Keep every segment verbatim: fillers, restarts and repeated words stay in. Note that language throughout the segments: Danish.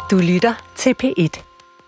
Du lytter til P et.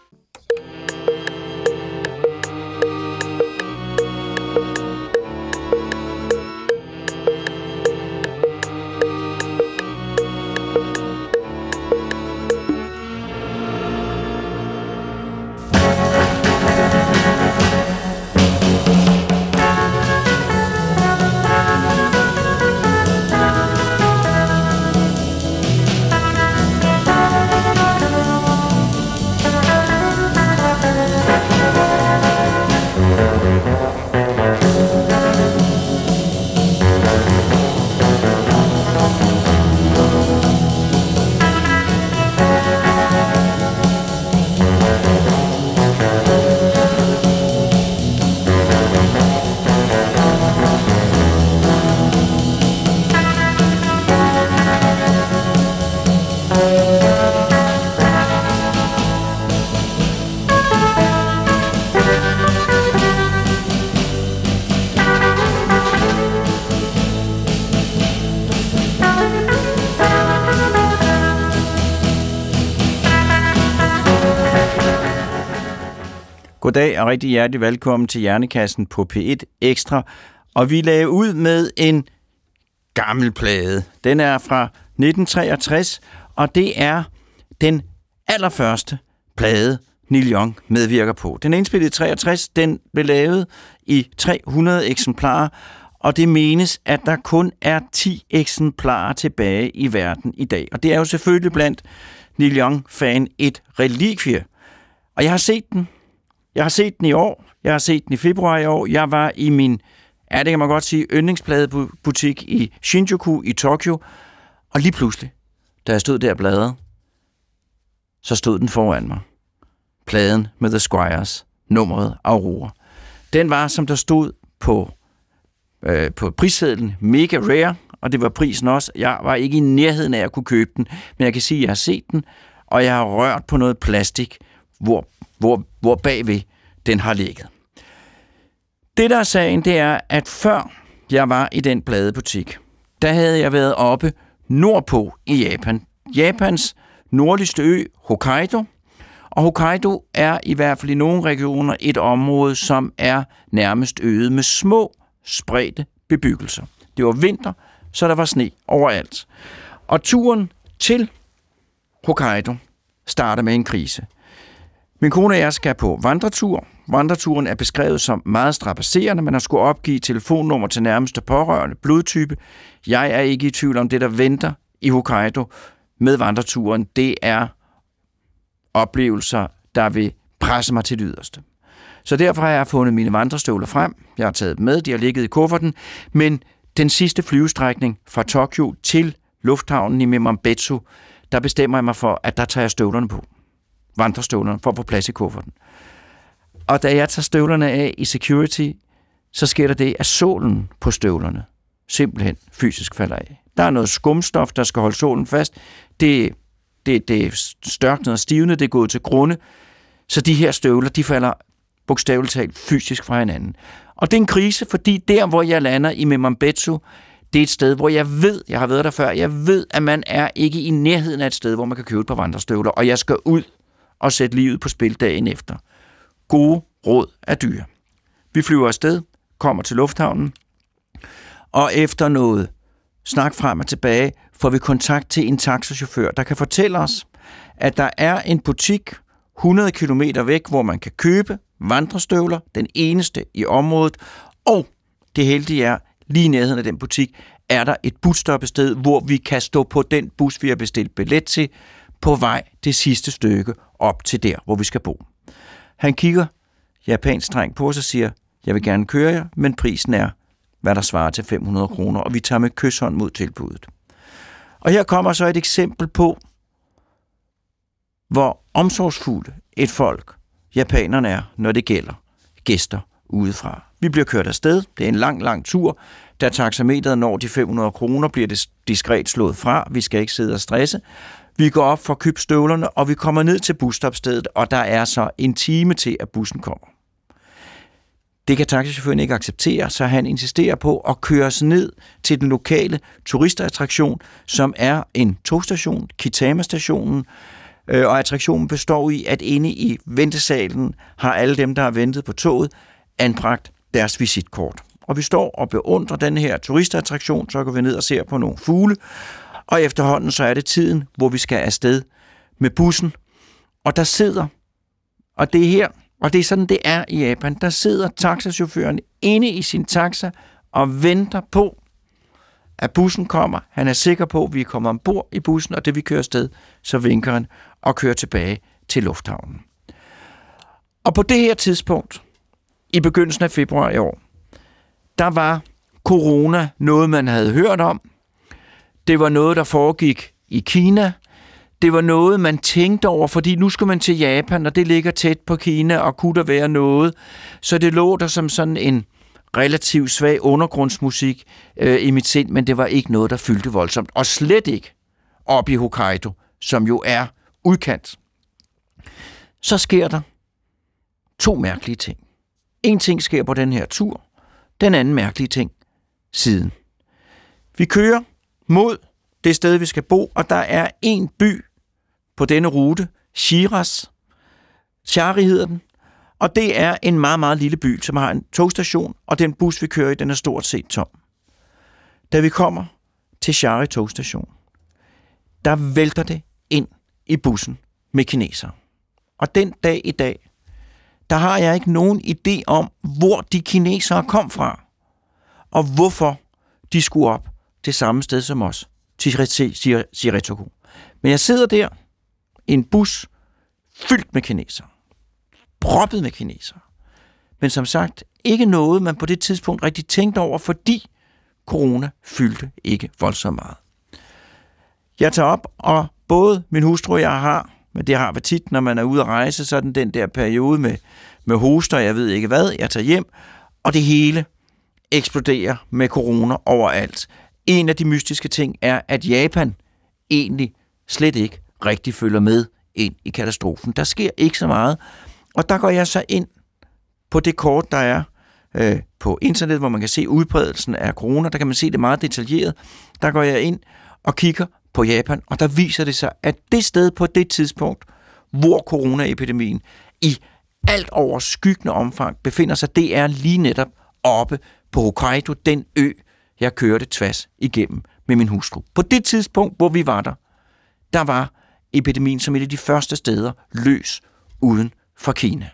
Goddag og rigtig hjertelig velkommen til Hjernekassen på P et Ekstra. Og vi lagde ud med en gammel plade. Den er fra nitten treogtres, og det er den allerførste plade, Neil Young medvirker på. Den er indspillet i treogtres, den blev lavet i tre hundrede eksemplarer, og det menes, at der kun er ti eksemplarer tilbage i verden i dag. Og det er jo selvfølgelig blandt Neil Young-fan et relikvie. Og jeg har set den. Jeg har set den i år. Jeg har set den i februar i år. Jeg var i min, ja, det kan man godt sige, yndlingspladebutik i Shinjuku i Tokyo. Og lige pludselig, da jeg stod der og bladrede, så stod den foran mig. Pladen med The Squires, nummeret Aurora. Den var, som der stod på, øh, på prissedlen, mega rare, og det var prisen også. Jeg var ikke i nærheden af at kunne købe den, men jeg kan sige, at jeg har set den, og jeg har rørt på noget plastik, hvor Hvor, hvor bagved den har ligget. Det, der er sagen, det er, at før jeg var i den pladebutik, der havde jeg været oppe nordpå i Japan. Japans nordligste ø, Hokkaido. Og Hokkaido er i hvert fald i nogle regioner et område, som er nærmest øget med små, spredte bebyggelser. Det var vinter, så der var sne overalt. Og turen til Hokkaido starter med en krise. Min kone og jeg skal på vandretur. Vandreturen er beskrevet som meget strabasserende. Man har skulle opgive telefonnummer til nærmeste pårørende, blodtype. Jeg er ikke i tvivl om det, der venter i Hokkaido med vandreturen. Det er oplevelser, der vil presse mig til det yderste. Så derfor har jeg fundet mine vandrestøvler frem. Jeg har taget dem med, de har ligget i kufferten. Men den sidste flyvestrækning fra Tokyo til lufthavnen i Memambetsu, der bestemmer jeg mig for, at der tager jeg støvlerne på. Vandrestøvlerne for at få plads i kufferten. Og da jeg tager støvlerne af i security, så sker der det, at sålen på støvlerne simpelthen fysisk falder af. Der er noget skumstof, der skal holde sålen fast. Det, det, det er størknet og stivnet, det er gået til grunde. Så de her støvler, de falder bogstaveligt talt fysisk fra hinanden. Og det er en krise, fordi der, hvor jeg lander i Memambetsu, det er et sted, hvor jeg ved, jeg har været der før, jeg ved, at man er ikke i nærheden af et sted, hvor man kan købe et par vandrestøvler, og jeg skal ud og sætte livet på spil dagen efter. Gode råd er dyre. Vi flyver afsted, kommer til lufthavnen, og efter noget snak frem og tilbage, får vi kontakt til en taxachauffør, der kan fortælle os, at der er en butik hundrede kilometer væk, hvor man kan købe vandrestøvler, den eneste i området, og det heldige er, lige i nærheden af den butik, er der et busstoppested, hvor vi kan stå på den bus, vi har bestilt billet til, på vej det sidste stykke op til der, hvor vi skal bo. Han kigger japansk strengt på os og siger, jeg vil gerne køre jer, men prisen er, hvad der svarer til fem hundrede kroner, og vi tager med kysshånd mod tilbuddet. Og her kommer så et eksempel på, hvor omsorgsfulde et folk japanerne er, når det gælder gæster udefra. Vi bliver kørt afsted, det er en lang, lang tur. Da taxameteret når de fem hundrede kroner, bliver det diskret slået fra. Vi skal ikke sidde og stresse. Vi går op for at købe støvlerne, og vi kommer ned til busstopstedet, og der er så en time til, at bussen kommer. Det kan taxichaufføren ikke acceptere, så han insisterer på at køre os ned til den lokale turistattraktion, som er en togstation, Kitama-stationen, øh, og attraktionen består i, at inde i ventesalen har alle dem, der har ventet på toget, anbragt deres visitkort. Og vi står og beundrer den her turistattraktion, så går vi ned og ser på nogle fugle, og efterhånden så er det tiden, hvor vi skal afsted med bussen, og der sidder, og det er her, og det er sådan, det er i Japan, der sidder taxachaufføren inde i sin taxa og venter på, at bussen kommer. Han er sikker på, at vi kommer ombord i bussen, og det vi kører afsted, så vinker han og kører tilbage til lufthavnen. Og på det her tidspunkt, i begyndelsen af februar i år, der var corona noget, man havde hørt om. Det var noget, der foregik i Kina. Det var noget, man tænkte over, fordi nu skal man til Japan, og det ligger tæt på Kina, og kunne der være noget. Så det lå der som sådan en relativt svag undergrundsmusik øh, i mit sind, men det var ikke noget, der fyldte voldsomt. Og slet ikke op i Hokkaido, som jo er udkant. Så sker der to mærkelige ting. En ting sker på den her tur, den anden mærkelige ting siden. Vi kører mod det sted, vi skal bo, og der er en by på denne rute, Shiras. Shari hedder den, og det er en meget, meget lille by, som har en togstation, og den bus, vi kører i, den er stort set tom. Da vi kommer til Shari togstation, der vælter det ind i bussen med kinesere. Og den dag i dag, der har jeg ikke nogen idé om, hvor de kinesere kom fra, og hvorfor de skulle op det samme sted som os, til Shiretsugu. Men jeg sidder der i en bus fyldt med kinesere, proppet med kinesere. Men som sagt, ikke noget, man på det tidspunkt rigtig tænkte over, fordi corona fyldte ikke voldsomt meget. Jeg tager op, og både min hustru og jeg har, men det har været tit, når man er ude at rejse, sådan den der periode med, med hoster, jeg ved ikke hvad, jeg tager hjem, og det hele eksploderer med corona overalt. En af de mystiske ting er, at Japan egentlig slet ikke rigtig følger med ind i katastrofen. Der sker ikke så meget, og der går jeg så ind på det kort, der er øh, på internet, hvor man kan se udbredelsen af corona. Der kan man se det meget detaljeret. Der går jeg ind og kigger på Japan, og der viser det sig, at det sted på det tidspunkt, hvor coronaepidemien i alt overskyggende omfang befinder sig, det er lige netop oppe på Hokkaido, den ø, jeg kørte tværs igennem med min hustru. På det tidspunkt, hvor vi var der, der var epidemien som et af de første steder løs uden for Kina.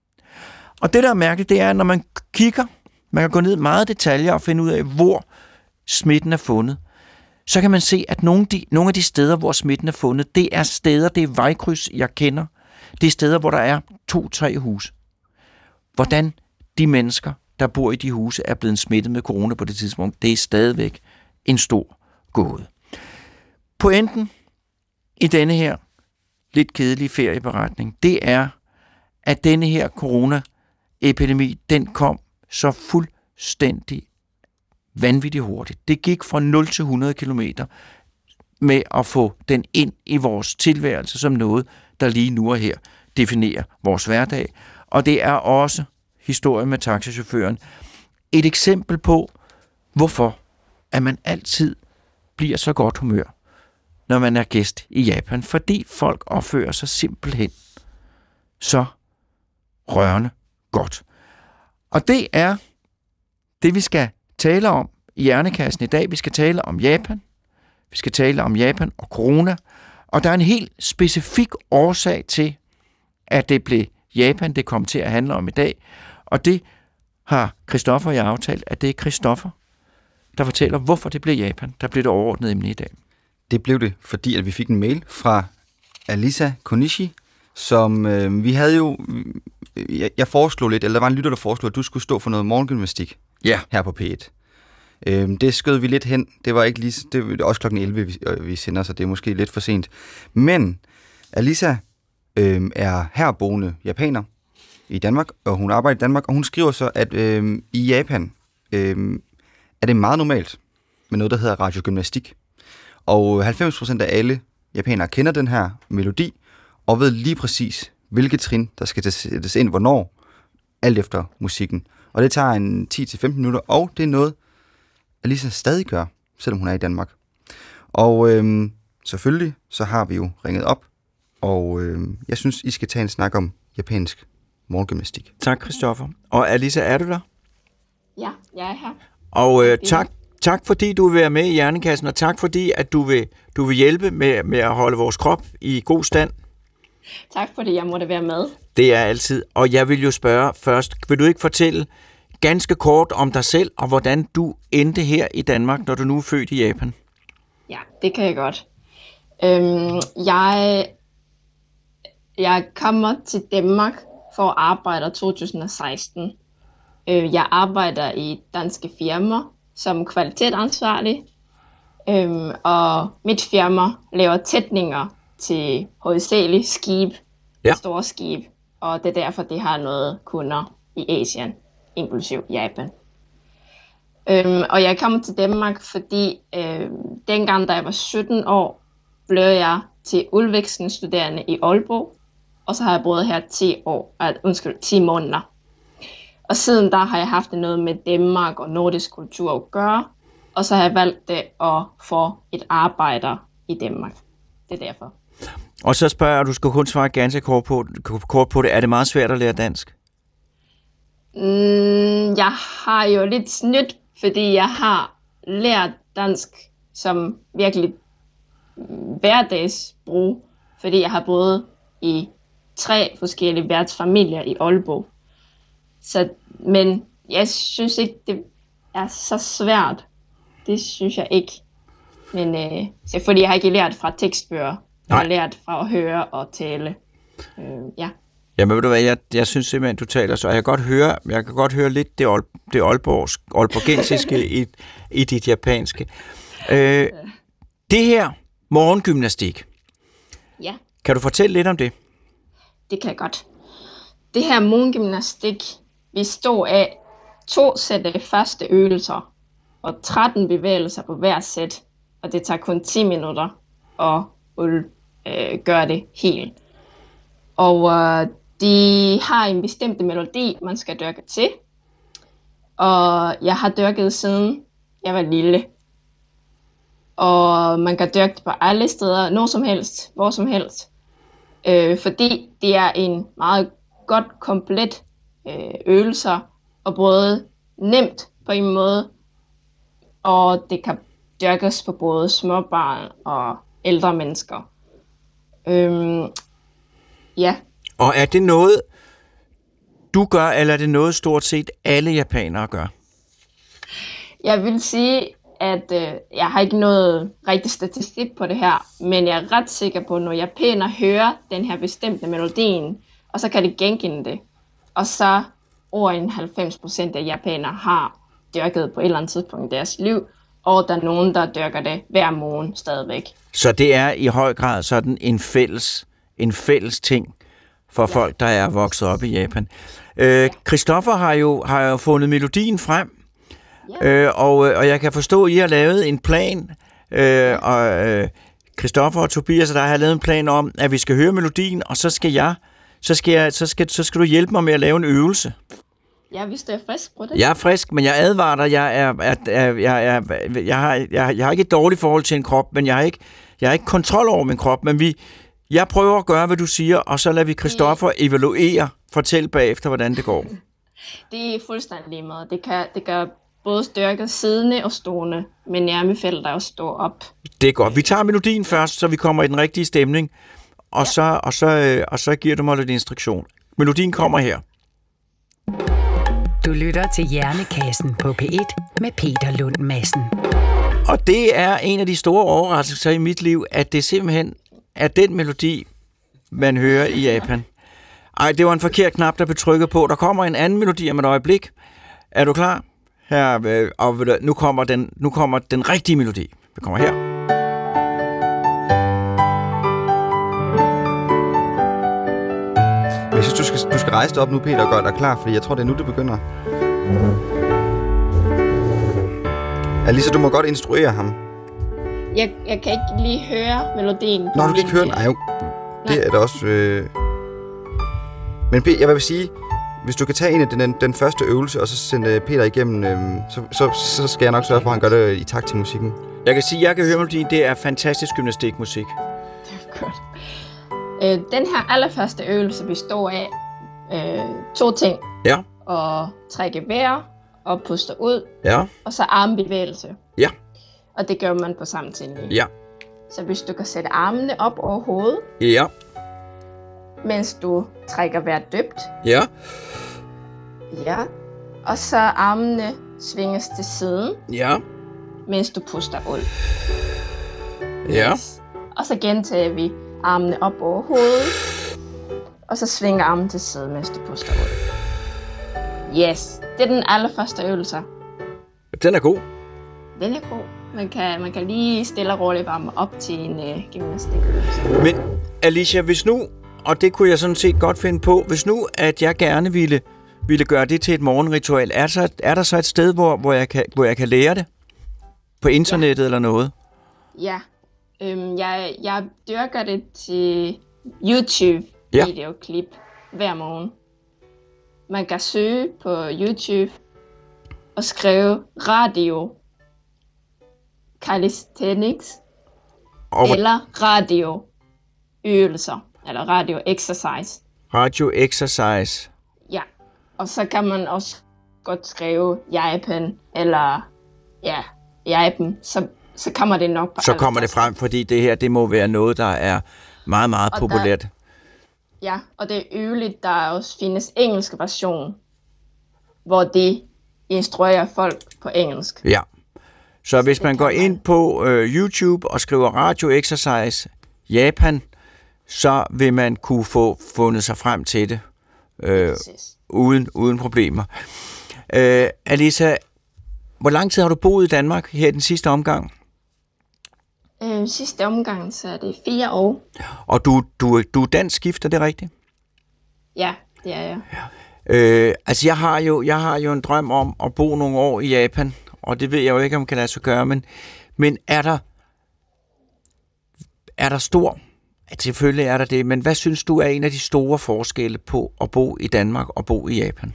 Og det, der er mærkeligt, det er, at når man kigger, man kan gå ned meget detaljer og finde ud af, hvor smitten er fundet, så kan man se, at nogle af de, nogle af de steder, hvor smitten er fundet, det er steder, det er vejkryds, jeg kender. Det er steder, hvor der er to-tre huse. Hvordan de mennesker, der bor i de huse, er blevet smittet med corona på det tidspunkt, det er stadigvæk en stor gåde. Pointen i denne her lidt kedelige ferieberetning, det er, at denne her coronaepidemi, den kom så fuldstændig vanvittigt hurtigt. Det gik fra nul til hundrede kilometer med at få den ind i vores tilværelse som noget, der lige nu og her definerer vores hverdag. Og det er også historien med taxichaufføren et eksempel på, hvorfor at man altid bliver så godt humør, når man er gæst i Japan. Fordi folk opfører sig simpelthen så rørende godt. Og det er det, vi skal tale om i Hjernekassen i dag. Vi skal tale om Japan. Vi skal tale om Japan og corona. Og der er en helt specifik årsag til, at det blev Japan, det kom til at handle om i dag. Og det har Christoffer og jeg aftalt, at det er Christoffer, der fortæller, hvorfor det blev Japan. Der blev det overordnet emne i dag. Det blev det, fordi at vi fik en mail fra Alisa Konishi, som øh, vi havde jo... Jeg, jeg foreslog lidt, eller der var en lytter, der foreslog, at du skulle stå for noget morgengymnastik ja. her på P et. Øh, det skød vi lidt hen. Det var ikke lige... Det var også klokken elleve, vi, vi sender, så det er måske lidt for sent. Men Alisa øh, er herboende japaner i Danmark, og hun arbejder i Danmark, og hun skriver så, at øh, i Japan øh, er det meget normalt med noget, der hedder radiogymnastik. Og halvfems procent af alle japanere kender den her melodi, og ved lige præcis, hvilke trin, der skal sættes ind, hvornår, alt efter musikken. Og det tager en ti til femten minutter, og det er noget, Alisa stadig gør, selvom hun er i Danmark. Og øhm, selvfølgelig, så har vi jo ringet op og øh, jeg synes, I skal tage en snak om japansk morgengymnastik. Tak, Christoffer. Og Alisa, er du der? Ja, jeg er her. Og øh, tak, tak fordi du vil være med i Hjernekassen, og tak fordi at du vil, du vil hjælpe med, med at holde vores krop i god stand. Tak fordi jeg måtte være med. Det er altid. Og jeg vil jo spørge først, vil du ikke fortælle ganske kort om dig selv, og hvordan du endte her i Danmark, når du nu er født i Japan? Ja, det kan jeg godt. Øhm, jeg, jeg kommer til Danmark for at arbejde i to tusind og seksten. Øh, jeg arbejder i danske firmaer som kvalitetsansvarlig, øhm, og mit firma laver tætninger til hovedsageligt skib, ja. store skib, og det er derfor, det har noget kunder i Asien, inklusiv Japan. Øhm, og jeg kom til Danmark, fordi øhm, dengang, da jeg var sytten år, blev jeg til udvekslingsstuderende i Aalborg, og så har jeg boet her ti år, uh, undskyld, ti måneder. Og siden da har jeg haft noget med Danmark og nordisk kultur at gøre, og så har jeg valgt det at få et arbejde i Danmark. Det er derfor. Og så spørger jeg, du skal kun svare ganske kort på, kort på det. Er det meget svært at lære dansk? Mm, jeg har jo lidt snydt, fordi jeg har lært dansk som virkelig hverdagsbrug, fordi jeg har boet i tre forskellige værtsfamilier i Aalborg. Så, men jeg synes ikke, det er så svært. Det synes jeg ikke. Men øh, så fordi jeg har ikke lært fra tekstbøger. Jeg har lært fra at høre og tale. Øh, ja. Jamen ved du hvad, jeg, jeg synes simpelthen, du taler så. Jeg kan godt høre, jeg kan godt høre lidt det, det aalborgsk, aalborgensiske i, i dit japanske. Øh, det her morgengymnastik. Ja. Kan du fortælle lidt om det? Det kan jeg godt. Det her morgengymnastik består af to sæt af faste øvelser og tretten bevægelser på hver sæt, og det tager kun ti minutter at øh, gøre det helt. Og øh, de har en bestemt melodi, man skal dyrke til, og jeg har dyrket siden jeg var lille. Og man kan dyrke det på alle steder, når som helst, hvor som helst. Øh, fordi det er en meget godt komplet øh, øvelser, og både nemt på en måde, og det kan dyrkes på både små børn og ældre mennesker. Øhm, ja. Og er det noget, du gør, eller er det noget stort set alle japanere gør? Jeg vil sige, at øh, jeg har ikke noget rigtig statistik på det her, men jeg er ret sikker på, at når japanere hører den her bestemte melodien, og så kan de genkende det. Og så over halvfems procent af japanere har dyrket på et eller andet tidspunkt i deres liv, og der er nogen, der dyrker det hver morgen stadigvæk. Så det er i høj grad sådan en fælles, en fælles ting for ja. Folk, der er vokset op i Japan. Øh, Christoffer har jo, har jo fundet melodien frem, ja. øh, og, og jeg kan forstå, at I har lavet en plan, øh, og øh, Christoffer og Tobias, der har lavet en plan om, at vi skal høre melodien, og så skal jeg, så skal, jeg, så skal, så skal du hjælpe mig med at lave en øvelse. Ja, hvis du er frisk på det. Jeg er frisk, men jeg advarer dig. Jeg, er, er, er, jeg, er, jeg, har, jeg, jeg har ikke et dårligt forhold til en krop, men jeg har ikke, jeg har ikke kontrol over min krop. Men vi, jeg prøver at gøre, hvad du siger, og så lader vi Christoffer evaluere, fortælle bagefter, hvordan det går. Det er fuldstændig meget. Det kan, det kan både styrke siddende og stående, men jeg anbefaler dig at stå op. Det er godt. Vi tager melodien først, så vi kommer i den rigtige stemning, og, ja. så, og, så, og så giver du mig lidt instruktion. Melodien kommer her. Du lytter til Hjernekassen på P et med Peter Lund Madsen. Og det er en af de store overraskelser i mit liv, at det simpelthen er den melodi, man hører i Japan. Ej, det var en forkert knap, der blev trykket på. Der kommer en anden melodi om et øjeblik. Er du klar? Her, og nu kommer den, nu kommer den rigtige melodi. Det kommer her. Jeg synes, du skal, du skal rejse dig op nu, Peter, og gøre dig klar, fordi jeg tror, det er nu, det begynder. Alisa, du må godt instruere ham. Jeg, jeg kan ikke lige høre melodien. Nå, du kan ikke høre den? Ej, jo. Det Nej. Er da også... Øh... Men Peter, jeg vil sige, hvis du kan tage en af den, den første øvelse, og så sende Peter igennem, øh, så, så, så skal jeg nok sørge for, at han gør det i takt til musikken. Jeg kan sige, at jeg kan høre melodien. Det er fantastisk gymnastikmusik. Det er godt. Øh, den her allerførste øvelse består af øh, to ting. Ja. At trække vejret og puste ud, Ja. og så armbevægelse. Ja. Og det gør man på samme tid. Ja. Så hvis du kan sætte armene op over hovedet, Ja. mens du trækker vejret dybt. Ja. Ja. Og så armene svinges til siden, Ja. mens du puster ud. Ja. Yes. Og så gentager vi armene op over hovedet, og så svinger armen til siden, mens du puster ud. Yes, det er den allerførste øvelse. Den er god. Den er god. Man kan, man kan lige stille og roligt varme op til en øh, gymnastikøvelse. Men Alicia, hvis nu, og det kunne jeg sådan set godt finde på, hvis nu, at jeg gerne ville, ville gøre det til et morgenritual, er, så, er der så et sted, hvor, hvor, jeg kan, hvor jeg kan lære det? På internettet ja. eller noget? Ja, øhm, jeg, jeg dyrker det til YouTube-videoklip ja. hver morgen. Man kan søge på YouTube og skrive radio calisthenics og eller radio øvelser, eller radio exercise. Radio exercise. Ja, og så kan man også godt skrive Japan, eller ja, Japan, så, så kommer det nok på Så kommer det frem, fordi det her, det må være noget, der er meget, meget og populært. Der, ja, og det er øveligt, der også findes engelsk version, hvor de instruerer folk på engelsk. Ja, så hvis man går ind på øh, YouTube og skriver Radio Exercise Japan, så vil man kunne få fundet sig frem til det øh, uden, uden problemer. Øh, Alisa, hvor lang tid har du boet i Danmark her i den sidste omgang? Øh, sidste omgang, så er det fire år. Og du, du, du er dansk gift, er det rigtigt? Ja, det er jeg. Øh, altså jeg har, jo, jeg har jo en drøm om at bo nogle år i Japan, og det ved jeg jo ikke, om kan lade sig gøre, men, men er der er der stor, selvfølgelig er der det, men hvad synes du er en af de store forskelle på at bo i Danmark og bo i Japan?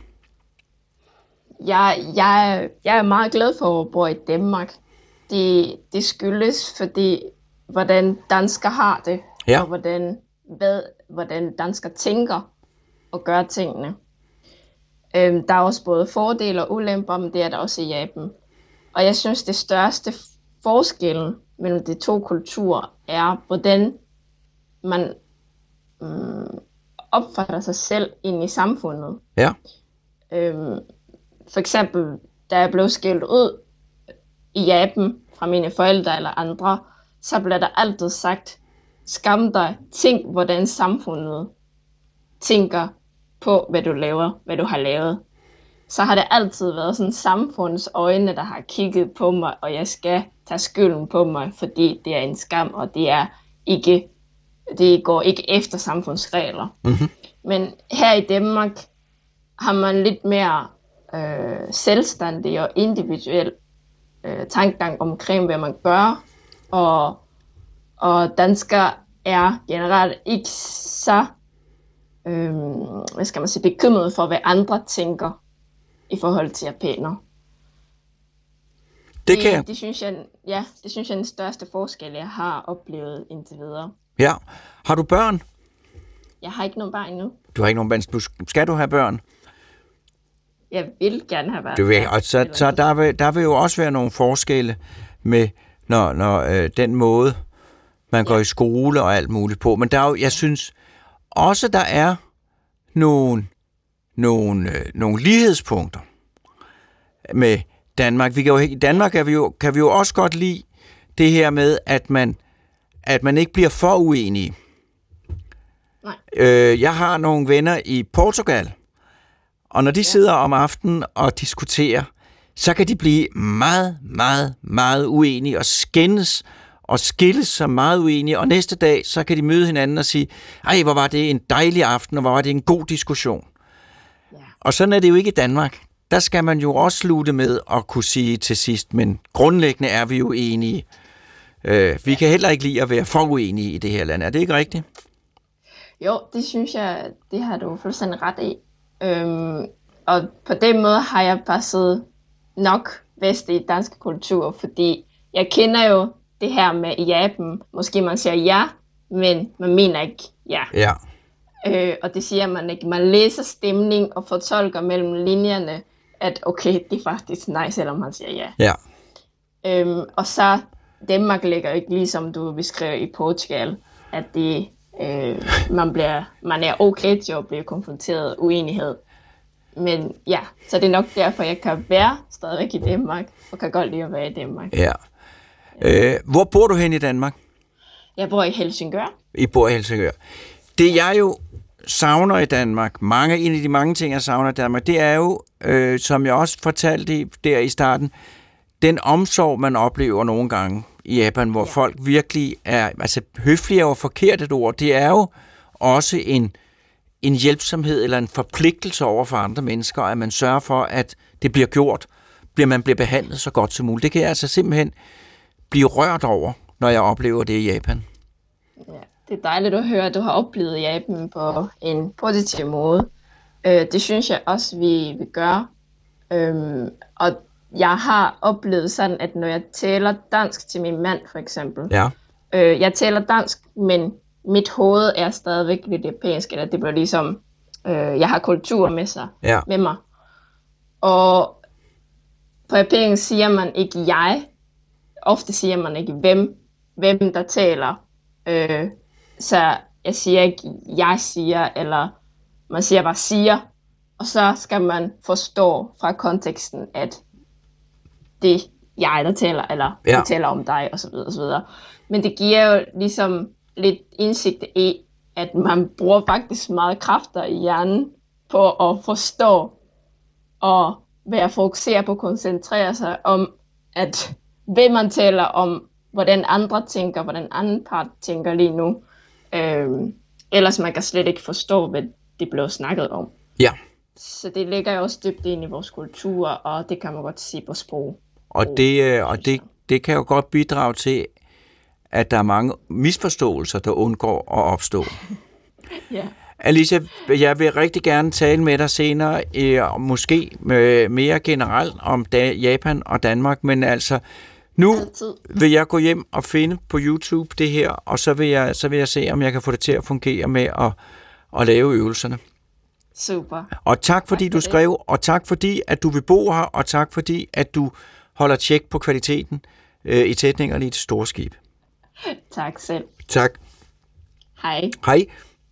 Jeg, jeg, jeg er meget glad for at bo i Danmark. Det, det skyldes, fordi hvordan danskere har det, ja. og hvordan, hvad, hvordan danskere tænker og gør tingene. Øhm, der er også både fordele og ulemper, men det er der også i Japan. Og jeg synes, det største forskellen mellem de to kulturer er, hvordan man mm, opfatter sig selv ind i samfundet. Ja. Øhm, for eksempel, da jeg blev skilt ud i Japan fra mine forældre eller andre, så blev der altid sagt, skam dig, tænk hvordan samfundet tænker på, hvad du laver, hvad du har lavet. Så har det altid været sådan samfundets øjne, der har kigget på mig, og jeg skal tage skylden på mig, fordi det er en skam, og det er ikke, det går ikke efter samfundsregler. Mm-hmm. Men her i Danmark har man lidt mere øh, selvstændig og individuel øh, tankegang omkring, hvad man gør, og, og danskere er generelt ikke så øh, hvad skal man sige, bekymrede for, hvad andre tænker i forhold til japanere. Det kan det, det synes jeg, ja, det synes jeg er den største forskel, jeg har oplevet indtil videre. Ja. Har du børn? Jeg har ikke nogen børn endnu. Du har ikke nogen børn. Du, skal du have børn? Jeg vil gerne have børn. Du vil, og så, så der, vil, der vil jo også være nogle forskelle med, når, når øh, den måde, man går ja. i skole og alt muligt på. Men der er jo, jeg synes også, der er nogle, nogle, øh, nogle lighedspunkter med Danmark. Vi kan jo, I Danmark kan vi, jo, kan vi jo også godt lide det her med, at man, at man ikke bliver for uenige. Nej. Øh, jeg har nogle venner i Portugal, og når de ja. sidder om aftenen og diskuterer, så kan de blive meget, meget, meget uenige og skændes og skilles så meget uenige, og næste dag, så kan de møde hinanden og sige, ej, hvor var det en dejlig aften, og hvor var det en god diskussion. Ja. Og sådan er det jo ikke i Danmark. Der skal man jo også slutte med at kunne sige til sidst, men grundlæggende er vi jo enige. Øh, vi kan heller ikke lide at være for uenige i det her land. Er det ikke rigtigt? Jo, det synes jeg, det har du fuldstændig ret i. Øhm, og på den måde har jeg passet nok vest i dansk kultur, fordi jeg kender jo det her med i Japan. Måske man siger ja, men man mener ikke ja. Ja. Øh, og det siger man ikke. Man læser stemning og fortolker mellem linjerne, at okay, det er faktisk nej, selvom man siger ja. Ja. Øhm, og så Danmark ligger ikke ligesom du beskrev i Portugal, at det, øh, man, bliver, man er okay til at blive konfronteret uenighed. Men ja, så det er nok derfor, jeg kan være stadigvæk i Danmark, og kan godt lide at være i Danmark. Ja. Øh, hvor bor du hen i Danmark? Jeg bor i Helsingør. I bor i Helsingør. Det jeg jo savner i Danmark, mange, en af de mange ting, jeg savner i Danmark, det er jo, øh, som jeg også fortalte der i starten, den omsorg, man oplever nogle gange i Japan, hvor ja. folk virkelig er, altså høflige er jo forkert et ord, det er jo også en, en hjælpsomhed eller en forpligtelse over for andre mennesker, at man sørger for, at det bliver gjort, bliver man bliver behandlet så godt som muligt. Det kan jeg altså simpelthen blive rørt over, når jeg oplever det i Japan. Ja, det er dejligt at høre, at du har oplevet Japan på en positiv måde. Øh, det synes jeg også, vi, vi gør. Øhm, og jeg har oplevet sådan, at når jeg taler dansk til min mand, for eksempel. Ja. Øh, jeg taler dansk, men mit hoved er stadigvæk lidt japansk, eller det bliver ligesom, øh, jeg har kultur med, sig, ja. med mig. Og på japansk siger man ikke jeg. Ofte siger man ikke hvem, hvem der taler. Øh, så jeg siger ikke jeg siger, eller man siger bare siger. Og så skal man forstå fra konteksten, at det er jeg, der taler, eller ja. jeg taler om dig, osv. osv. Men det giver jo ligesom lidt indsigt i, at man bruger faktisk meget kræfter i hjernen på at forstå og være fokuseret på at koncentrere sig om, at hvad man taler om, hvordan andre tænker, hvordan anden part tænker lige nu. Øhm, ellers man kan slet ikke forstå, hvad det blev snakket om. Ja. Så det ligger jo også dybt ind i vores kultur, og det kan man godt sige på sprog. Og det, og det, det kan jo godt bidrage til, at der er mange misforståelser, der undgår at opstå. Ja. Alicia, jeg vil rigtig gerne tale med dig senere, øh, måske øh, mere generelt om da, Japan og Danmark, men altså nu Altid. vil jeg gå hjem og finde på YouTube det her, og så vil jeg, så vil jeg se, om jeg kan få det til at fungere med at, at lave øvelserne. Super. Og tak fordi tak for du skrev, det. Og tak fordi at du vil bo her, og tak fordi at du holder tjek på kvaliteten øh, i tætningerne i det store skib. Tak selv. Tak. Hej. Hej.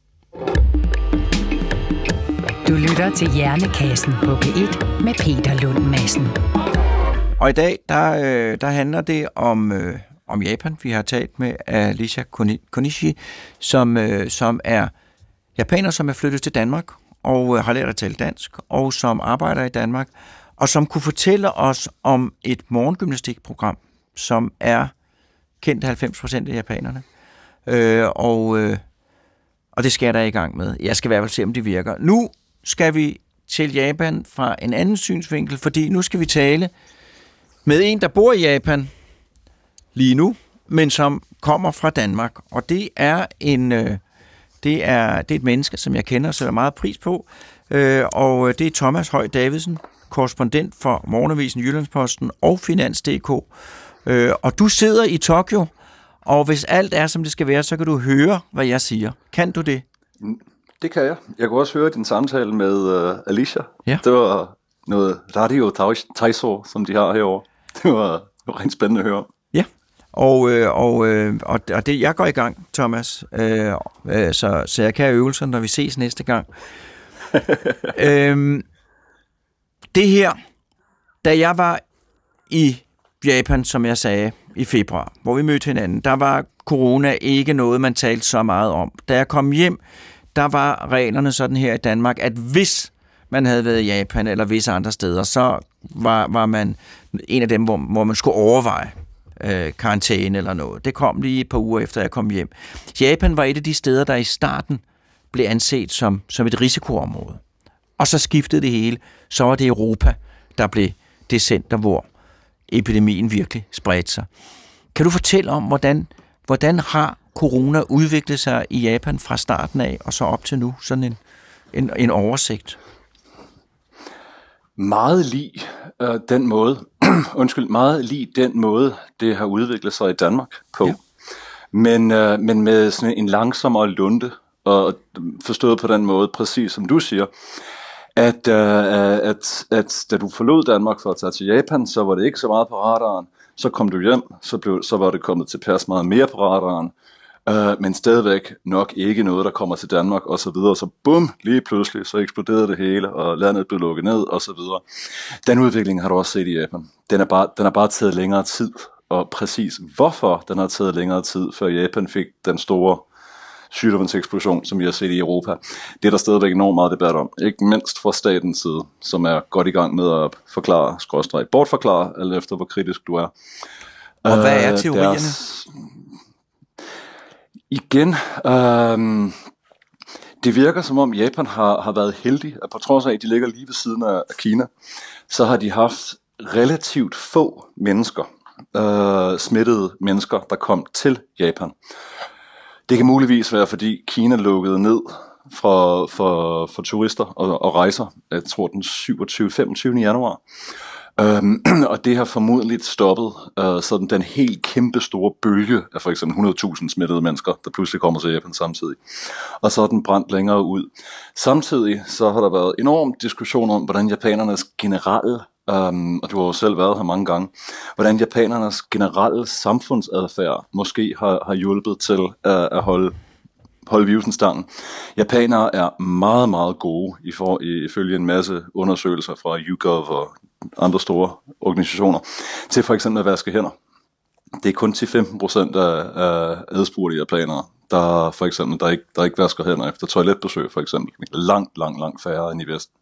Du lytter til Hjernekassen på P et med Peter Lund Madsen. Og i dag, der, øh, der handler det om, øh, om Japan. Vi har talt med Alicia Konishi, som, øh, som er japaner, som er flyttet til Danmark og øh, har lært at tale dansk, og som arbejder i Danmark, og som kunne fortælle os om et morgengymnastikprogram, som er kendt af halvfems procent af japanerne. Øh, og, øh, og det skal jeg da i gang med. Jeg skal i hvert fald se, om det virker. Nu skal vi til Japan fra en anden synsvinkel, fordi nu skal vi tale med en, der bor i Japan lige nu, men som kommer fra Danmark. Og det er en øh, det er det er et menneske, som jeg kender og sætter meget pris på. Øh, og det er Thomas Høj Davidsen, korrespondent for Morgenavisen, Jyllandsposten og Finans punktum d k. Øh, og du sidder i Tokyo, og hvis alt er, som det skal være, så kan du høre, hvad jeg siger. Kan du det? Det kan jeg. Jeg kunne også høre din samtale med uh, Alicia. Ja. Det var noget radio taiso, som de har herovre. Det var, det var rent spændende at høre. Ja, og, øh, og, øh, og det, jeg går i gang, Thomas, øh, øh, så, så jeg kan have øvelser, når vi ses næste gang. øhm, det her, da jeg var i Japan, som jeg sagde, i februar, hvor vi mødte hinanden, der var corona ikke noget, man talte så meget om. Da jeg kom hjem, der var reglerne sådan her i Danmark, at hvis man havde været i Japan eller visse andre steder, så var, var man en af dem, hvor, hvor man skulle overveje øh, karantæne eller noget. Det kom lige et par uger efter, jeg kom hjem. Japan var et af de steder, der i starten blev anset som, som et risikoområde. Og så skiftede det hele. Så var det Europa, der blev det center, hvor epidemien virkelig spredte sig. Kan du fortælle om, hvordan, hvordan har corona udviklet sig i Japan fra starten af og så op til nu? Sådan en, en, en oversigt. Meget lig øh, den måde, undskyld, meget lig den måde, det har udviklet sig i Danmark på. Ja. Men, øh, men med sådan en langsommere lunte, og forstået på den måde, præcis som du siger, at, uh, at, at da du forlod Danmark for at tage til Japan, så var det ikke så meget på radaren. Så kom du hjem, så, blev, så var det kommet tilpas meget mere på radaren, uh, men stadigvæk nok ikke noget, der kommer til Danmark og så videre. Så bum, lige pludselig, så eksploderede det hele, og landet blev lukket ned og så videre. Den udvikling har du også set i Japan. Den er bare, den er bare taget længere tid, og præcis hvorfor den har taget længere tid, før Japan fik den store sygdomseksplosion, som vi har set i Europa. Det er der stadigvæk enormt meget debat om. Ikke mindst fra statens side, som er godt i gang med at forklare, skråstreg, bortforklare, alt efter hvor kritisk du er. Og uh, hvad er teorierne? Deres... Igen, øh, det virker som om Japan har, har været heldig, at på trods af, at de ligger lige ved siden af Kina, så har de haft relativt få mennesker, øh, smittede mennesker, der kom til Japan. Det kan muligvis være, fordi Kina lukkede ned for, for, for turister og, og rejser, jeg tror den syvogtyvende femogtyvende januar. Øhm, og det har formodentlig stoppet øh, sådan den helt kæmpe store bølge af for eksempel hundrede tusind smittede mennesker, der pludselig kommer til Japan samtidig. Og så er den brændt længere ud. Samtidig så har der været enorm diskussion om, hvordan japanernes generelle, um, og du har jo selv været her mange gange, hvordan japanernes generelle samfundsadfærd måske har, har hjulpet til uh, at holde holde virusen stangen. Japanere er meget, meget gode i for, ifølge en masse undersøgelser fra YouGov og andre store organisationer, til for eksempel at vaske hænder. Det er kun til femten procent af, af adspurgte japanere, der for eksempel, der ikke, der ikke vasker hænder efter toiletbesøg, for eksempel. Langt, langt, langt færre end i Vesten.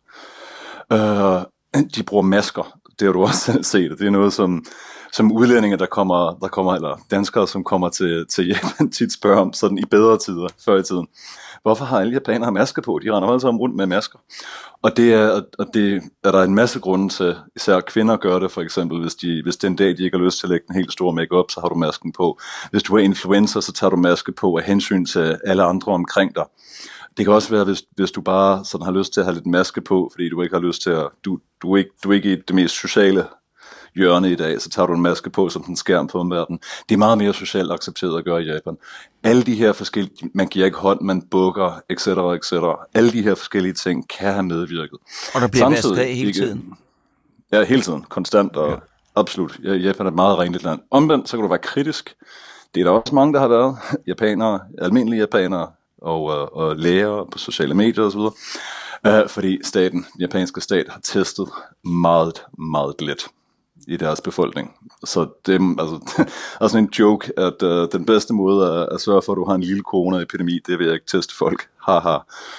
Uh, de bruger masker. Det har du også set. Det er noget, som, som udlændinge, der kommer, der kommer, eller danskere, som kommer til, til Japan, tit spørger om, sådan i bedre tider, før i tiden. Hvorfor har alle japanere masker på? De render alle sammen rundt med masker. Og det er, og det er der en masse grunde til. Især kvinder gør det, for eksempel, hvis, de, hvis den dag, de ikke har lyst til at lægge en helt stor make-up, så har du masken på. Hvis du er influencer, så tager du maske på af hensyn til alle andre omkring dig. Det kan også være, hvis, hvis du bare sådan har lyst til at have lidt maske på, fordi du ikke har lyst til at, du, du, er ikke, du er ikke i det mest sociale hjørne i dag, så tager du en maske på som en skærm på omverdenen. Det er meget mere socialt accepteret at gøre i Japan. Alle de her forskellige, man giver ikke hånd, man bukker, et cetera et cetera. Alle de her forskellige ting kan have medvirket. Og der bliver vasket af hele tiden. Ja, hele tiden. Konstant og ja. Absolut. Japan er et meget renligt land. Omvendt, så kan du være kritisk. Det er der også mange, der har været. Japanere, almindelige japanere, og, og læger på sociale medier osv., uh, fordi staten, den japanske stat, har testet meget, meget let i deres befolkning. Så det altså, er sådan en joke, at uh, den bedste måde at, at sørge for, at du har en lille coronaepidemi, det er ved at ikke teste folk. Haha.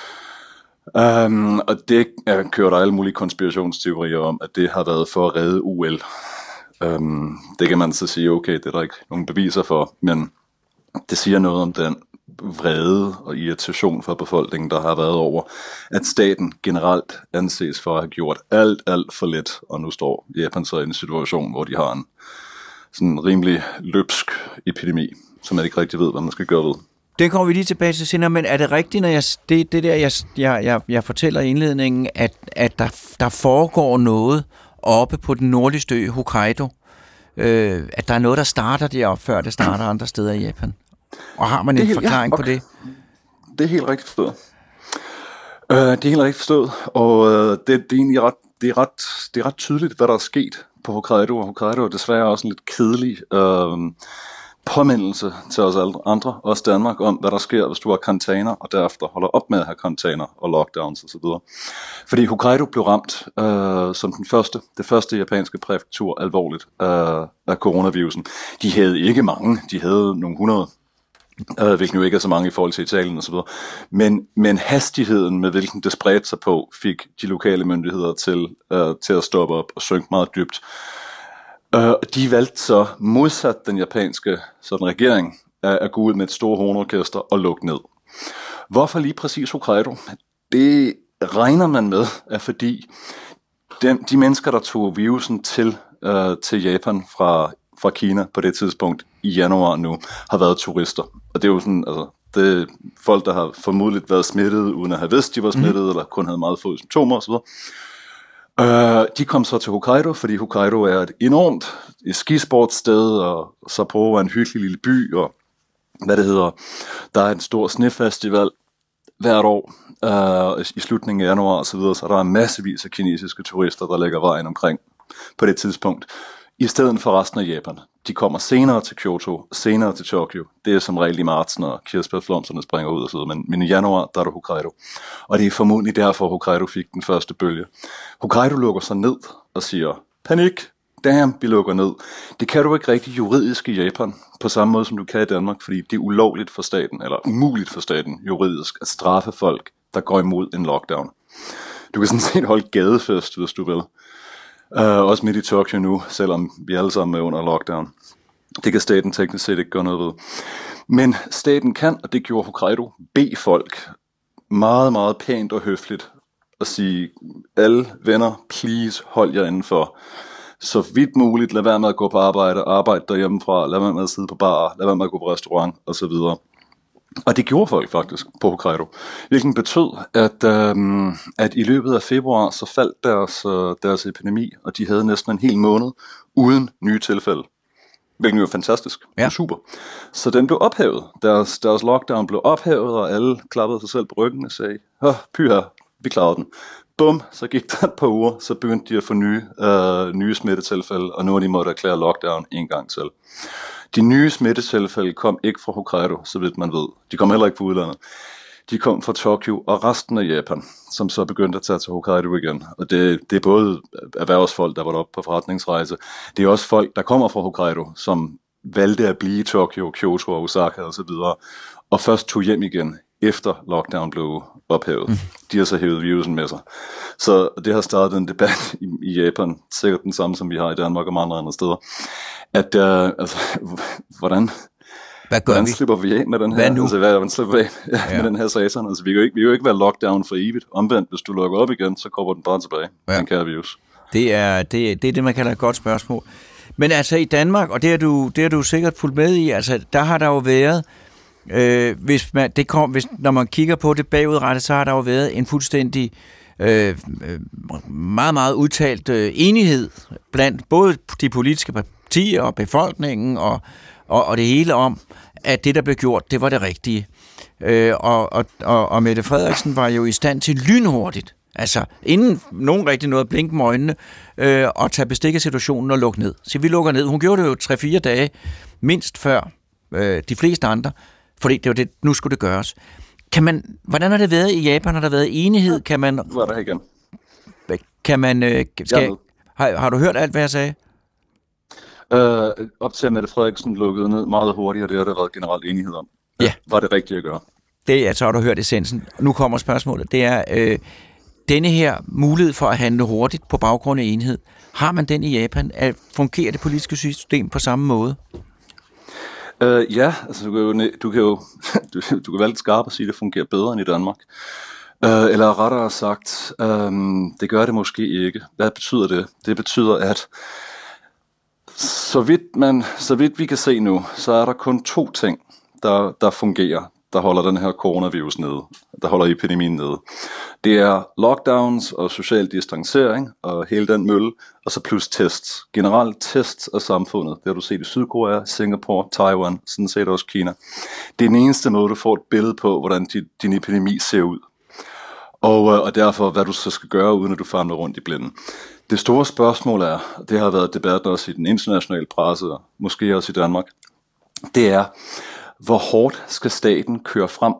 Um, og det er, kører der alle mulige konspirationsteorier om, at det har været for at redde U L. Um, det kan man så sige, okay, det er der ikke nogen beviser for, men det siger noget om den vrede og irritation fra befolkningen, der har været over, at staten generelt anses for at have gjort alt, alt for let, og nu står Japan så i en situation, hvor de har en sådan rimelig løbsk epidemi, som man ikke rigtig ved, hvad man skal gøre ved. Det kommer vi lige tilbage til senere, men er det rigtigt, når jeg, det, det der, jeg, jeg, jeg, jeg fortæller i indledningen, at, at der, der foregår noget oppe på den nordligste ø, Hokkaido, øh, at der er noget, der starter deroppe, før det starter andre steder i Japan? Og har man en helt, forklaring ja, okay. på det? Det er helt rigtigt forstået. Uh, det er helt rigtigt forstået, og uh, det, det, er egentlig ret, det, er ret, det er ret tydeligt, hvad der er sket på Hokkaido, og Hokkaido er desværre også en lidt kedelig uh, påmindelse til os alle andre, også Danmark, om hvad der sker, hvis du har karantæner, og derefter holder op med at have karantæner og lockdowns osv. Fordi Hokkaido blev ramt uh, som den første, det første japanske præfektur alvorligt uh, af coronavirusen. De havde ikke mange, de havde nogle hundrede, Uh, hvilken jo ikke er så mange i forhold til Italien og så videre. Men, men hastigheden med hvilken det spredte sig på, fik de lokale myndigheder til, uh, til at stoppe op og synke meget dybt. Uh, de valgte så modsat den japanske sådan, regering at, at gå ud med et stort hornorkester og lukke ned. Hvorfor lige præcis Hokkaido? Det regner man med, at fordi de, de mennesker, der tog virusen til, uh, til Japan fra fra Kina på det tidspunkt i januar nu, har været turister. Og det er jo sådan, altså, det er folk, der har formodentlig været smittet, uden at have vidst, de var smittet, mm. eller kun havde meget få symptomer osv. Uh, de kom så til Hokkaido, fordi Hokkaido er et enormt et skisportssted, og Sapporo er en hyggelig lille by, og hvad det hedder, der er en stor snefestival, hvert år øh, i slutningen af januar og så videre, så der er massevis af kinesiske turister, der lægger vejen omkring på det tidspunkt, i stedet for resten af Japan. De kommer senere til Kyoto, senere til Tokyo. Det er som regel i marts, når kirsebærflomsterne springer ud og så videre, men, men i januar, der er der Hokkaido. Og det er formodentlig derfor, Hokkaido fik den første bølge. Hokkaido lukker sig ned og siger, panik, damn, vi lukker ned. Det kan du ikke rigtig juridisk i Japan, på samme måde som du kan i Danmark, fordi det er ulovligt for staten, eller umuligt for staten juridisk, at straffe folk, der går imod en lockdown. Du kan sådan set holde gadefest, hvis du vil. Uh, også midt i Tokyo nu, selvom vi alle sammen er under lockdown. Det kan staten teknisk set ikke gøre noget ved. Men staten kan, og det gjorde Hokkaido, bede folk meget, meget pænt og høfligt at sige, alle venner, please hold jer indenfor. Så vidt muligt, lad være med at gå på arbejde, arbejde derhjemmefra, lad være med at sidde på bar, lad være med at gå på restaurant osv. Og det gjorde folk faktisk på Hokkaido, hvilket betød, at, øhm, at i løbet af februar, så faldt deres, øh, deres epidemi, og de havde næsten en hel måned uden nye tilfælde. Hvilket jo er fantastisk. Ja. Super. Så den blev ophævet. Deres, deres lockdown blev ophævet, og alle klappede sig selv på ryggen og sagde, åh, pyha, vi klarede den. Bum, så gik der et par uger, så begyndte de at få nye, øh, nye smittetilfælde, og nu har de måtte erklære lockdown en gang til. De nye smittetilfælde kom ikke fra Hokkaido, så vidt man ved. De kom heller ikke fra udlandet. De kom fra Tokyo og resten af Japan, som så begyndte at tage til Hokkaido igen. Og det, det er både erhvervsfolk, der var deroppe på forretningsrejse. Det er også folk, der kommer fra Hokkaido, som valgte at blive i Tokyo, Kyoto og Osaka osv. Og, og først tog hjem igen, efter lockdown blev ophævet. Mm. De har så hævet virusen med sig. Så det har startet en debat i, i Japan, sikkert den samme, som vi har i Danmark og mange andre steder, at uh, altså, hvordan... Hvad gør hvordan vi? slipper vi af med den her? Hvad nu? Altså, hvad, hvordan slipper vi af ja. med den her satan? Altså, vi kan jo ikke, vi kan jo ikke være lockdown for evigt. Omvendt, hvis du lukker op igen, så kommer den bare tilbage. Ja. Den kære virus. Det er det, det er det, man kalder et godt spørgsmål. Men altså i Danmark, og det er du, det er du sikkert fuldt med i, altså der har der jo været, øh, hvis, man, det kom, hvis når man kigger på det bagudrettet, så har der jo været en fuldstændig øh, meget, meget udtalt øh, enighed blandt både de politiske partier og befolkningen og, og, og det hele om, at det, der blev gjort, det var det rigtige. Øh, og, og, og, og Mette Frederiksen var jo i stand til lynhurtigt, altså inden nogen rigtig nåede at blinke med øjnene, øh, og tage bestik af situationen og lukke ned. Så vi lukker ned. Hun gjorde det jo tre-fire dage, mindst før øh, de fleste andre, fordi det var det, nu skulle det gøres. Kan man, hvordan har det været i Japan? Har der været enighed? Kan man... Var der igen? Kan man... Øh, skal, har, har du hørt alt, hvad jeg sagde? Øh, op til at Mette Frederiksen lukkede ned meget hurtigt, og det har der været generelt enighed om. Ja. Var det rigtigt at gøre? Det er, så har du hørt essensen. Nu kommer spørgsmålet. Det er, øh, denne her mulighed for at handle hurtigt på baggrund af enhed, har man den i Japan? Fungerer det politiske system på samme måde? Uh, ja, altså du kan jo, du kan jo du, du kan være lidt skarp og sige, at det fungerer bedre end i Danmark. Uh, eller rettere sagt, um, det gør det måske ikke. Hvad betyder det? Det betyder, at så vidt, man, så vidt vi kan se nu, så er der kun to ting, der, der fungerer, der holder den her coronavirus nede, der holder epidemien nede. Det er lockdowns og social distancering og hele den mølle, og så plus tests. Generelt tests af samfundet. Det har du set i Sydkorea, Singapore, Taiwan, sådan set også Kina. Det er den eneste måde, du får et billede på, hvordan din, din epidemi ser ud. Og, og derfor, hvad du så skal gøre, uden at du famler rundt i blinden. Det store spørgsmål er, det har været debat også i den internationale presse, og måske også i Danmark, det er, hvor hårdt skal staten køre frem?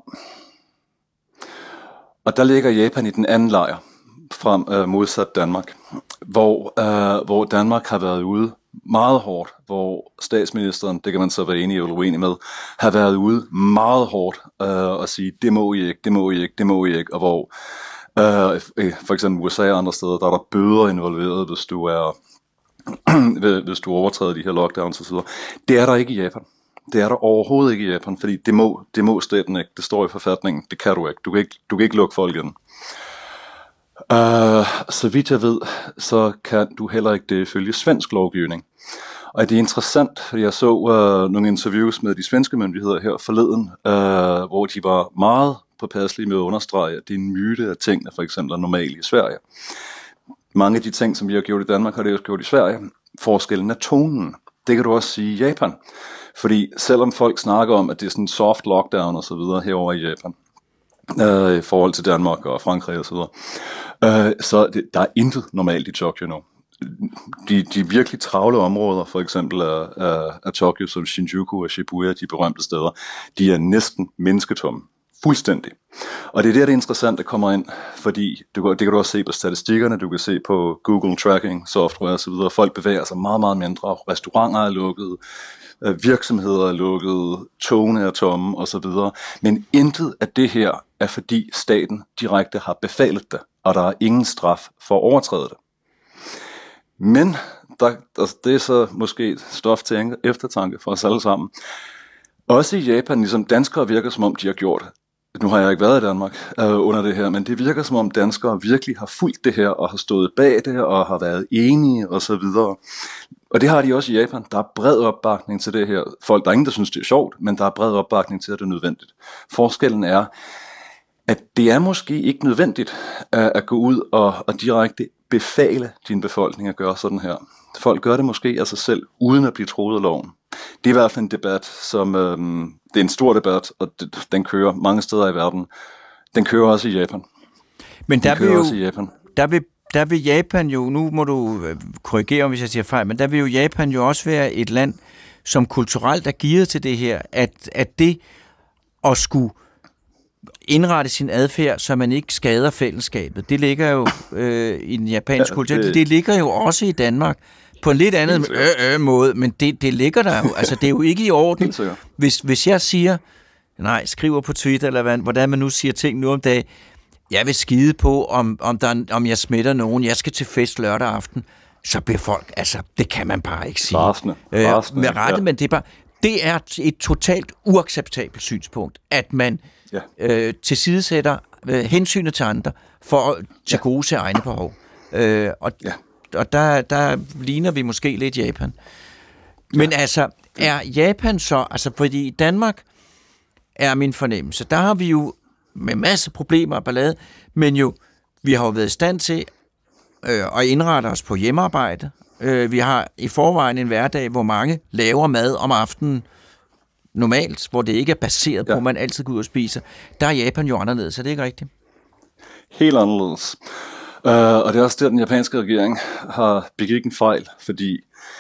Og der ligger Japan i den anden lejr, frem øh, modsat Danmark, hvor, øh, hvor Danmark har været ude meget hårdt, hvor statsministeren, det kan man så være enig eller uenig med, har været ude meget hårdt øh, og sige, det må I ikke, det må I ikke, det må I ikke, og hvor øh, for eksempel U S A og andre steder, der er der bøder involveret, hvis du er hvis du overtræder de her lockdowns og så videre. Det er der ikke i Japan. Det er der overhovedet ikke i Japan, fordi det må, det må staten ikke. Det står i forfatningen. Det kan du ikke. Du kan ikke, du kan ikke lukke folk ind. Uh, så vidt jeg ved, så kan du heller ikke det følge svensk lovgivning. Og det er interessant, fordi jeg så uh, nogle interviews med de svenske myndigheder her forleden, uh, hvor de var meget påpasselige med at understrege, at det er en myte, at tingene for eksempel er normale i Sverige. Mange af de ting, som vi har gjort i Danmark, har det også gjort i Sverige. Forskellen er tonen. Det kan du også sige i Japan. Fordi selvom folk snakker om, at det er sådan en soft lockdown og så videre herovre i Japan, øh, i forhold til Danmark og Frankrig og så videre. Øh, så det, der er intet normalt i Tokyo nu. De, de virkelig travle områder, for eksempel af, af, af Tokyo, som Shinjuku og Shibuya, de berømte steder, de er næsten mennesketomme. Fuldstændig. Og det er der, det er interessant, der kommer ind, fordi du, det kan du også se på statistikkerne, du kan se på Google Tracking software og så videre. Folk bevæger sig meget, meget mindre. Restauranter er lukket, virksomheder er lukket, togene er tomme og så videre. Men intet af det her er, fordi staten direkte har befalet det, og der er ingen straf for at overtræde det. Men der, altså det er så måske stof til eftertanke for os alle sammen. Også i Japan, ligesom danskere virker som om de har gjort. Nu har jeg ikke været i Danmark øh, under det her, men det virker som om danskere virkelig har fulgt det her og har stået bag det og har været enige og så videre. Og det har de også i Japan. Der er bred opbakning til det her. Folk, der er ingen, der synes, det er sjovt, men der er bred opbakning til, at det er nødvendigt. Forskellen er, at det er måske ikke nødvendigt at, at gå ud og, og direkte befale din befolkning at gøre sådan her. Folk gør det måske af sig selv, uden at blive troet af loven. Det er i hvert fald en debat, som øhm, det er en stor debat, og det, den kører mange steder i verden. Den kører også i Japan. Men der den kører vil jo, også i Japan. Der vil, der vil Japan jo, nu må du korrigere, hvis jeg siger fejl, men der vil jo Japan jo også være et land, som kulturelt er gearet til det her, at, at det at skulle indrette sin adfærd, så man ikke skader fællesskabet. Det ligger jo øh, i den japanske ja, kultur. Det... det ligger jo også i Danmark på en lidt anden øh, øh, måde, men det, det ligger der jo. Altså, det er jo ikke i orden. Hvis, hvis jeg siger, nej, skriver på Twitter, eller hvad, hvordan man nu siger ting nu om dagen, jeg vil skide på, om, om, der, om jeg smitter nogen, jeg skal til fest lørdag aften, så bliver folk, altså, det kan man bare ikke sige. Rasende. Rasende. Øh, med rette, ja. Men det er bare, det er et totalt uacceptabelt synspunkt, at man ja. øh, tilsidesætter øh, hensynet til andre for at tilgodese ja. egne behov. Øh, og ja. og der, der ligner vi måske lidt Japan. Men ja. altså, er Japan så, altså fordi i Danmark er min fornemmelse, der har vi jo med masse problemer og ballade, men jo, vi har jo været i stand til øh, at indrette os på hjemmearbejde. Øh, vi har i forvejen en hverdag, hvor mange laver mad om aftenen normalt, hvor det ikke er baseret ja. på, at man altid går ud og spiser. Der er Japan jo anderledes, er det ikke rigtigt? Helt anderledes. Uh, og det er også der, den japanske regering har begik en fejl, fordi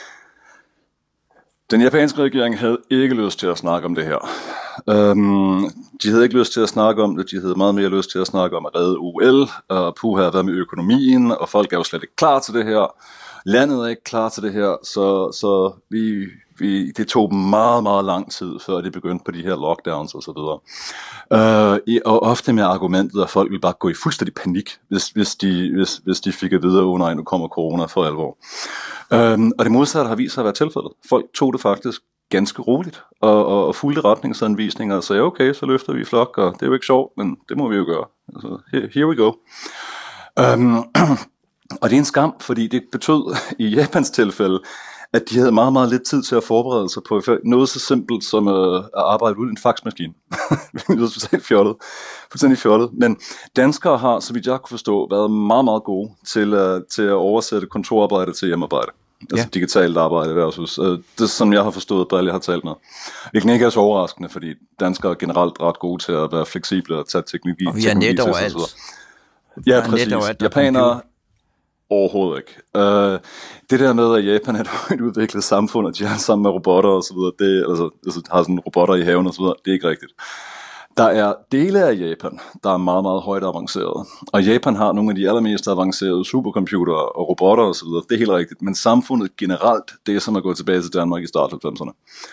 den japanske regering havde ikke lyst til at snakke om det her. Um, de havde ikke lyst til at snakke om det, de havde meget mere lyst til at snakke om at redde O L, og puha, hvad med økonomien, og folk er jo slet ikke klar til det her. Landet er ikke klar til det her, så, så vi, vi, det tog meget, meget lang tid, før de begyndte på de her lockdowns og så videre. Uh, og ofte med argumentet, at folk ville bare gå i fuldstændig panik, hvis, hvis, de, hvis, hvis de fik at vide, at oh nej, nu kommer corona for alvor. Uh, og det modsatte har vist sig at være tilfældet. Folk tog det faktisk ganske roligt, og, og, og fulgte retningsanvisninger og sagde, okay, så løfter vi i flok, og det er jo ikke sjovt, men det må vi jo gøre. Altså, here, here we go. Um, Og det er en skam, fordi det betød i Japans tilfælde, at de havde meget, meget lidt tid til at forberede sig på noget så simpelt som at arbejde ud i en faxmaskine. Det er fuldstændig fjollet. Fuldstændig fjollet. Men danskere har, så vidt jeg kunne forstå, været meget, meget gode til, uh, til at oversætte kontorarbejde til hjemmearbejde. Altså ja. digitalt arbejde versus. Uh, det er som jeg har forstået, at jeg har talt med. Hvilken ikke er så overraskende, fordi danskere er generelt ret gode til at være fleksible og tage teknologi. Og vi er net overalt. Ja, præcis. Japanere overhovedet ikke. Uh, det der med, at Japan er et højt udviklet samfund, og de er sammen med robotter og så videre, det, altså, altså har sådan robotter i haven og så videre, det er ikke rigtigt. Der er dele af Japan, der er meget, meget højt avanceret. Og Japan har nogle af de allermest avancerede supercomputere og robotter og så videre, det er helt rigtigt. Men samfundet generelt, det er som at gå tilbage til Danmark i start halvfemserne.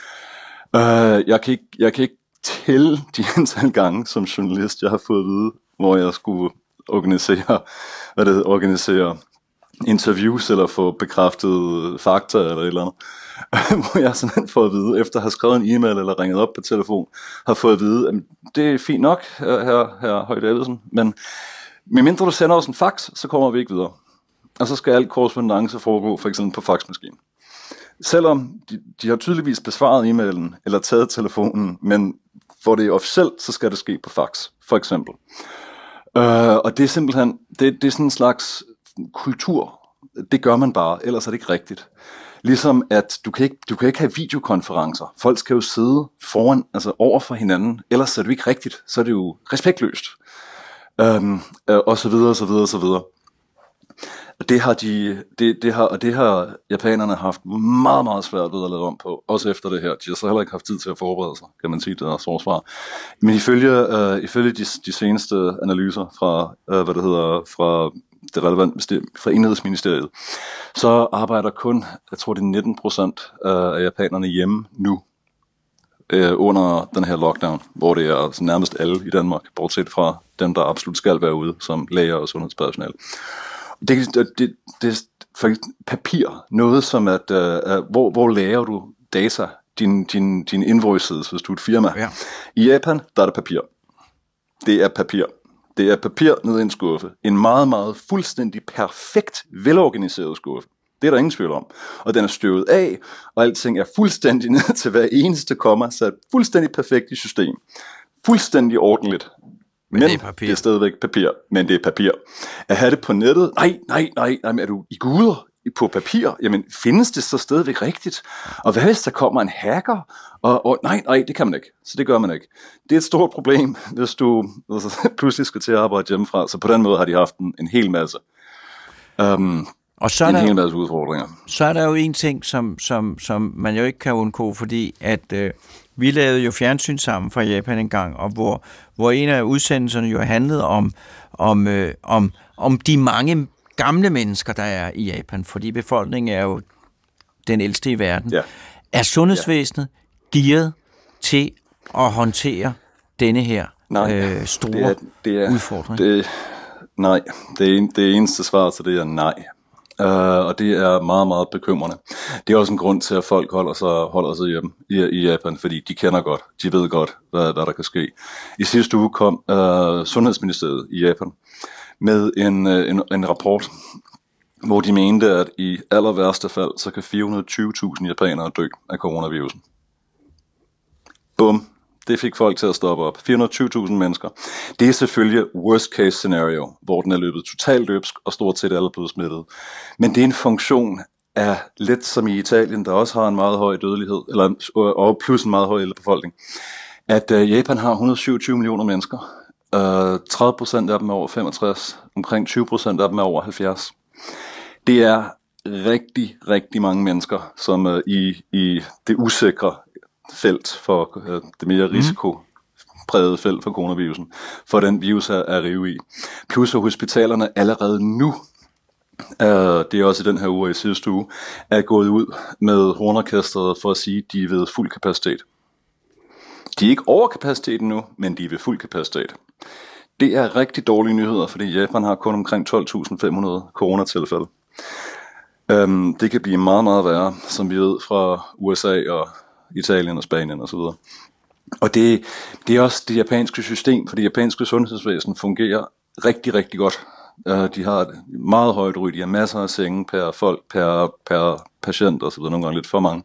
Uh, jeg, kan ikke, jeg kan ikke tælle de antal gange som journalist, jeg har fået at vide, hvor jeg skulle organisere, hvad det hedder, organisere interviews eller få bekræftet fakta eller et eller andet, hvor jeg simpelthen får at vide, efter at have skrevet en e-mail eller ringet op på telefon, har fået at vide, at det er fint nok, her, her Høj Davidsen, men medmindre du sender os en fax, så kommer vi ikke videre. Og så skal al korrespondance foregå for eksempel på faxmaskinen. Selvom de, de har tydeligvis besvaret e-mailen eller taget telefonen, men for det officielt, så skal det ske på fax, for eksempel. Uh, og det er simpelthen, det, det er sådan en slags kultur. Det gør man bare, ellers er det ikke rigtigt. Ligesom at du kan, ikke, du kan ikke have videokonferencer. Folk skal jo sidde foran, altså over for hinanden, ellers er det ikke rigtigt. Så er det jo respektløst. Øhm, og så videre, og så videre, og så videre. Det har de, det, det har, og det har japanerne haft meget, meget svært ved at lave om på, også efter det her. De har så heller ikke haft tid til at forberede sig, kan man sige, det er så svar. Men ifølge, øh, ifølge de, de seneste analyser fra, øh, hvad det hedder, fra det relevante fra Indenrigsministeriet, så arbejder kun, jeg tror det er nitten procent af japanerne hjemme nu, øh, under den her lockdown, hvor det er altså nærmest alle i Danmark, bortset fra dem, der absolut skal være ude, som læger og sundhedspersonale. Det, det, det, det er for papir, noget som at, uh, hvor, hvor lager du data, din, din, din invoices, hvis du er et firma. Ja. I Japan, der er det papir. Det er papir. Det er papir ned i en skuffe. En meget, meget fuldstændig perfekt, velorganiseret skuffe. Det er der ingen tvivl om. Og den er støvet af, og alting er fuldstændig ned til hver eneste komma, sat fuldstændig perfekt i system. Fuldstændig ordentligt. Men, men det, er det er stadigvæk papir, men det er papir. At have det på nettet, nej, nej, nej, nej, er du i guder på papir? Jamen, findes det så stadigvæk rigtigt? Og hvad hvis der kommer en hacker? Og, og nej, nej, det kan man ikke. Så det gør man ikke. Det er et stort problem, hvis du altså, pludselig skal til at arbejde hjemmefra. Så på den måde har de haft en, en hel masse. Um, og så er en der, hel masse udfordringer. Så er der jo en ting, som, som, som man jo ikke kan undgå, fordi at øh, vi lavede jo fjernsyn sammen fra Japan en gang, og hvor, hvor en af udsendelserne jo handlede om, om, øh, om, om de mange gamle mennesker, der er i Japan, fordi befolkningen er jo den ældste i verden. Ja. Er sundhedsvæsenet ja. gearet til at håndtere denne her nej, øh, store det er, det er, udfordring? Det, nej, det, er, det eneste svar til det er nej. Uh, og det er meget, meget bekymrende. Det er også en grund til, at folk holder sig, holder sig hjemme i, i Japan, fordi de kender godt, de ved godt, hvad, hvad der kan ske. I sidste uge kom uh, Sundhedsministeriet i Japan med en, en, en rapport, hvor de mente, at i aller værste fald, så kan fire hundrede og tyve tusind japanere dø af coronavirusen. Bum. Det fik folk til at stoppe op. fire hundrede og tyve tusind mennesker. Det er selvfølgelig worst case scenario, hvor den er løbet totalt løbsk, og stort set alle er blevet smittet. Men det er en funktion af, lidt som i Italien, der også har en meget høj dødelighed, eller, og plus en meget høj ældrebefolkning, at uh, Japan har et hundrede og syvogtyve millioner mennesker. Uh, tredive procent af dem er over femogtres, omkring tyve procent af dem er over halvfjerds. Det er rigtig, rigtig mange mennesker, som uh, i, i det usikre felt for øh, det mere risikoprægede felt for coronavirusen, for den virus er at rive i. Plus at hospitalerne allerede nu, øh, det er også i den her uge i sidste uge, er gået ud med hornorkestret for at sige, at de er ved fuld kapacitet. De er ikke over kapaciteten nu, men de er ved fuld kapacitet. Det er rigtig dårlige nyheder, fordi Japan har kun omkring tolv tusind fem hundrede coronatilfælde. Um, det kan blive meget, meget værre, som vi ved fra U S A og Italien og Spanien og så videre. Og det, det er også det japanske system, for det japanske sundhedsvæsen fungerer rigtig, rigtig godt. Uh, de har et meget højt ry, de har masser af senge per folk, per, per patient og så videre, nogle gange lidt for mange.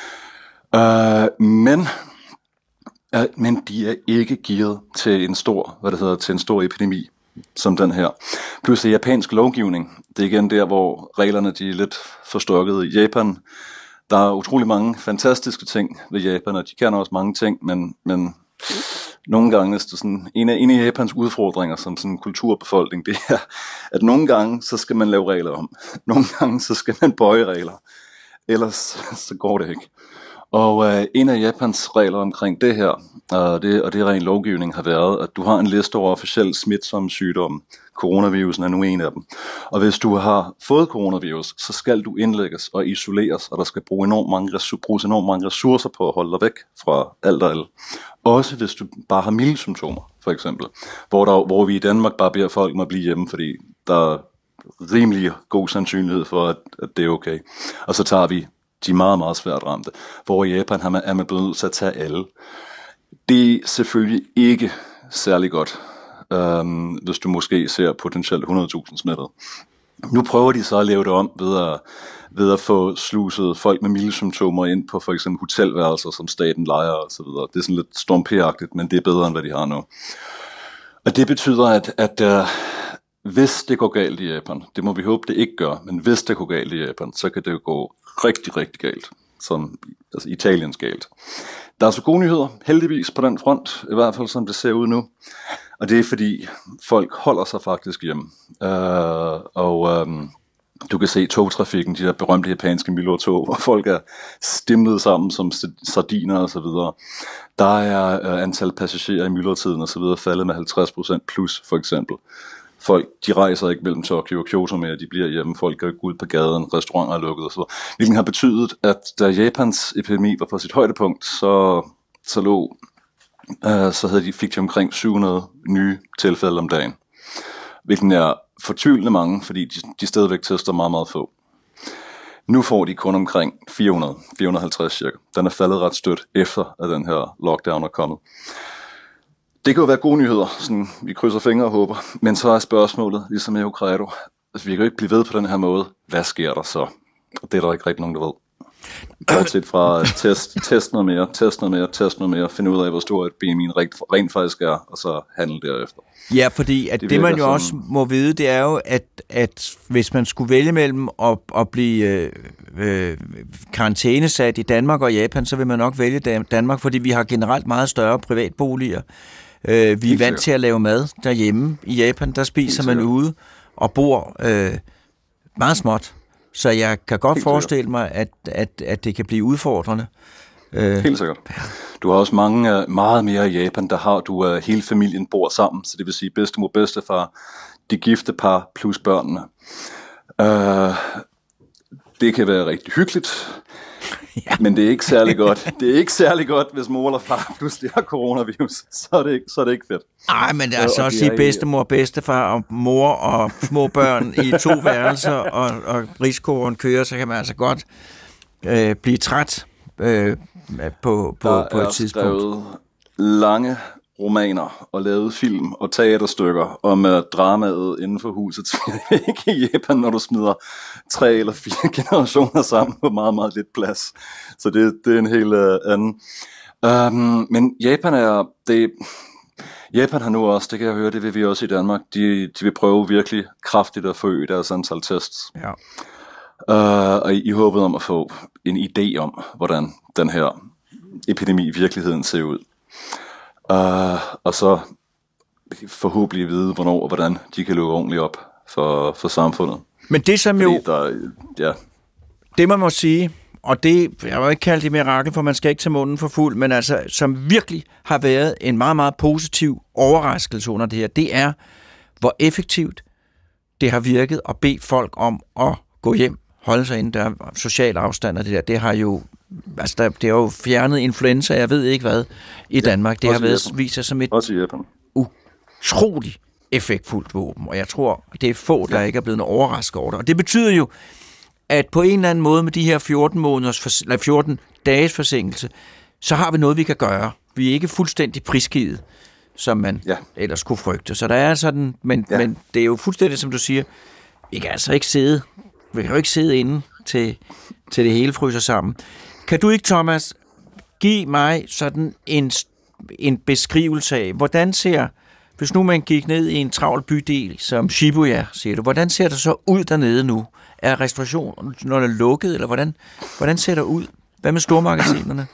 Uh, men, uh, men de er ikke gearet til en stor, hvad det hedder, til en stor epidemi som den her. Plus det japansk lovgivning, det er igen der, hvor reglerne de er lidt forstokket. I Japan, der er utrolig mange fantastiske ting ved Japan, og de kan også mange ting, men, men nogle gange er det sådan, en af, en af Japans udfordringer som sådan en kulturbefolkning, det er, at nogle gange, så skal man lave regler om. Nogle gange, så skal man bøje regler. Ellers, så går det ikke. Og øh, en af Japans regler omkring det her, øh, det, og det er ren lovgivning, har været, at du har en liste over officielt smitsomme sygdomme. Coronavirusen er nu en af dem. Og hvis du har fået coronavirus, så skal du indlægges og isoleres, og der skal bruge enormt mange ressourcer, bruges enormt mange ressourcer på at holde dig væk fra alt og alle. Også hvis du bare har milde symptomer, for eksempel. Hvor, der, hvor vi i Danmark bare beder folk om at blive hjemme, fordi der er rimelig god sandsynlighed for, at, at det er okay. Og så tager vi de meget, meget svært ramte. Hvor i Japan har man, er man blevet nødt til at tage alle. Det er selvfølgelig ikke særlig godt, øhm, hvis du måske ser potentielt hundrede tusind smittet. Nu prøver de så at lave det om ved at, ved at få sluset folk med milde symptomer ind på for eksempel hotelværelser, som staten lejer og så videre. Det er sådan lidt stormpeagtigt, men det er bedre end hvad de har nu. Og det betyder, at, at uh, hvis det går galt i Japan, det må vi håbe, det ikke gør, men hvis det går galt i Japan, så kan det gå rigtig, rigtig galt, som altså Italiens galt. Der er så gode nyheder, heldigvis på den front, i hvert fald som det ser ud nu, og det er fordi folk holder sig faktisk hjemme, uh, og um, du kan se togtrafikken, de der berømte japanske myldretog, hvor folk er stimlet sammen som sardiner og så videre. Der er uh, antal passagerer i myldretiden og så videre faldet med halvtreds procent plus, for eksempel. Folk, de rejser ikke mellem Tokyo og Kyoto mere, de bliver hjemme, folk går ud på gaden, restauranter er lukket og så videre. Hvilket har betydet, at da Japans epidemi var på sit højdepunkt, så, så, lå, uh, så havde de, fik de omkring syv hundrede nye tilfælde om dagen. Hvilket er fortvivlende mange, fordi de, de stadigvæk tester meget, meget få. Nu får de kun omkring fire hundrede, fire hundrede og halvtreds cirka. Den er faldet ret stødt efter, at den her lockdown er kommet. Det kan jo være gode nyheder, sådan vi krydser fingre og håber, men så er spørgsmålet, ligesom med Hokkaido, altså vi kan jo ikke blive ved på den her måde. Hvad sker der så? Og det er der ikke rigtig nogen, der ved. Bortset fra test, test noget mere, test noget mere, test noget mere, finde ud af, hvor stor et B M I rent, rent faktisk er, og så handle derefter. Ja, fordi at det, det man jo sådan... også må vide, det er jo, at, at hvis man skulle vælge mellem at, at blive øh, øh, karantænesat i Danmark og Japan, så vil man nok vælge Danmark, fordi vi har generelt meget større privatboliger. Øh, vi er vant til at lave mad derhjemme. I Japan, der spiser man ude og bor øh, meget småt. Så jeg kan godt Helt forestille mig, at, at, at det kan blive udfordrende. Øh, Helt sikkert. Du har også mange, meget mere i Japan, der har du uh, hele familien bor sammen, så det vil sige bedstemor, bedstefar, de gifte par plus børnene. Uh, det kan være rigtig hyggeligt, ja. Men det er ikke særlig godt. Det er ikke særlig godt, hvis mor eller far pludselig har coronavirus, så er det ikke, så er det ikke fedt. Nej, men det er så at sige bedstemor, bedstefar og mor og små børn i to værelser, og, og risikoen kører, så kan man altså godt øh, blive træt øh, på, på, på et tidspunkt. Der er skrevet lange romaner og lavet film og teaterstykker om uh, dramaet inden for huset ikke i Japan, når du smider tre eller fire generationer sammen på meget, meget lidt plads. Så det, det er en helt uh, anden. Um, men Japan er... Det, Japan har nu også, det kan jeg høre, det vil vi også i Danmark, de, de vil prøve virkelig kraftigt at forøge deres antal tests. Ja. Uh, og i, i håbet om at få en idé om, hvordan den her epidemi i virkeligheden ser ud. Uh, og så forhåbentlig vide, hvornår og hvordan de kan lukke ordentligt op for, for samfundet. Men det som jo... Der, ja. Det man må sige, og det, jeg vil ikke kalde det mirakel, for man skal ikke tage munden for fuld, men altså, som virkelig har været en meget, meget positiv overraskelse under det her, det er, hvor effektivt det har virket at bede folk om at gå hjem, holde sig inde, der er social afstand og det der, det har jo altså der, det har jo fjernet influenza, jeg ved ikke hvad, i Danmark. Det har været vist sig som et utroligt effektfuldt våben, og jeg tror, det er få, der ikke er blevet overrasket over det. Og det betyder jo, at på en eller anden måde med de her fjorten måneders, eller fjorten dages forsinkelse, så har vi noget, vi kan gøre. Vi er ikke fuldstændig prisgivet, som man ja. ellers kunne frygte. Så der er sådan, men, ja. men det er jo fuldstændig, som du siger, vi kan altså ikke sidde, vi kan jo ikke sidde inde til, til det hele fryser sammen. Kan du ikke, Thomas, give mig sådan en, en beskrivelse af, hvordan ser, hvis nu man gik ned i en travl bydel som Shibuya, siger du, hvordan ser det så ud dernede nu? Er restaurationen, når det er lukket, eller hvordan, hvordan ser det ud? Hvad med stormagasinerne?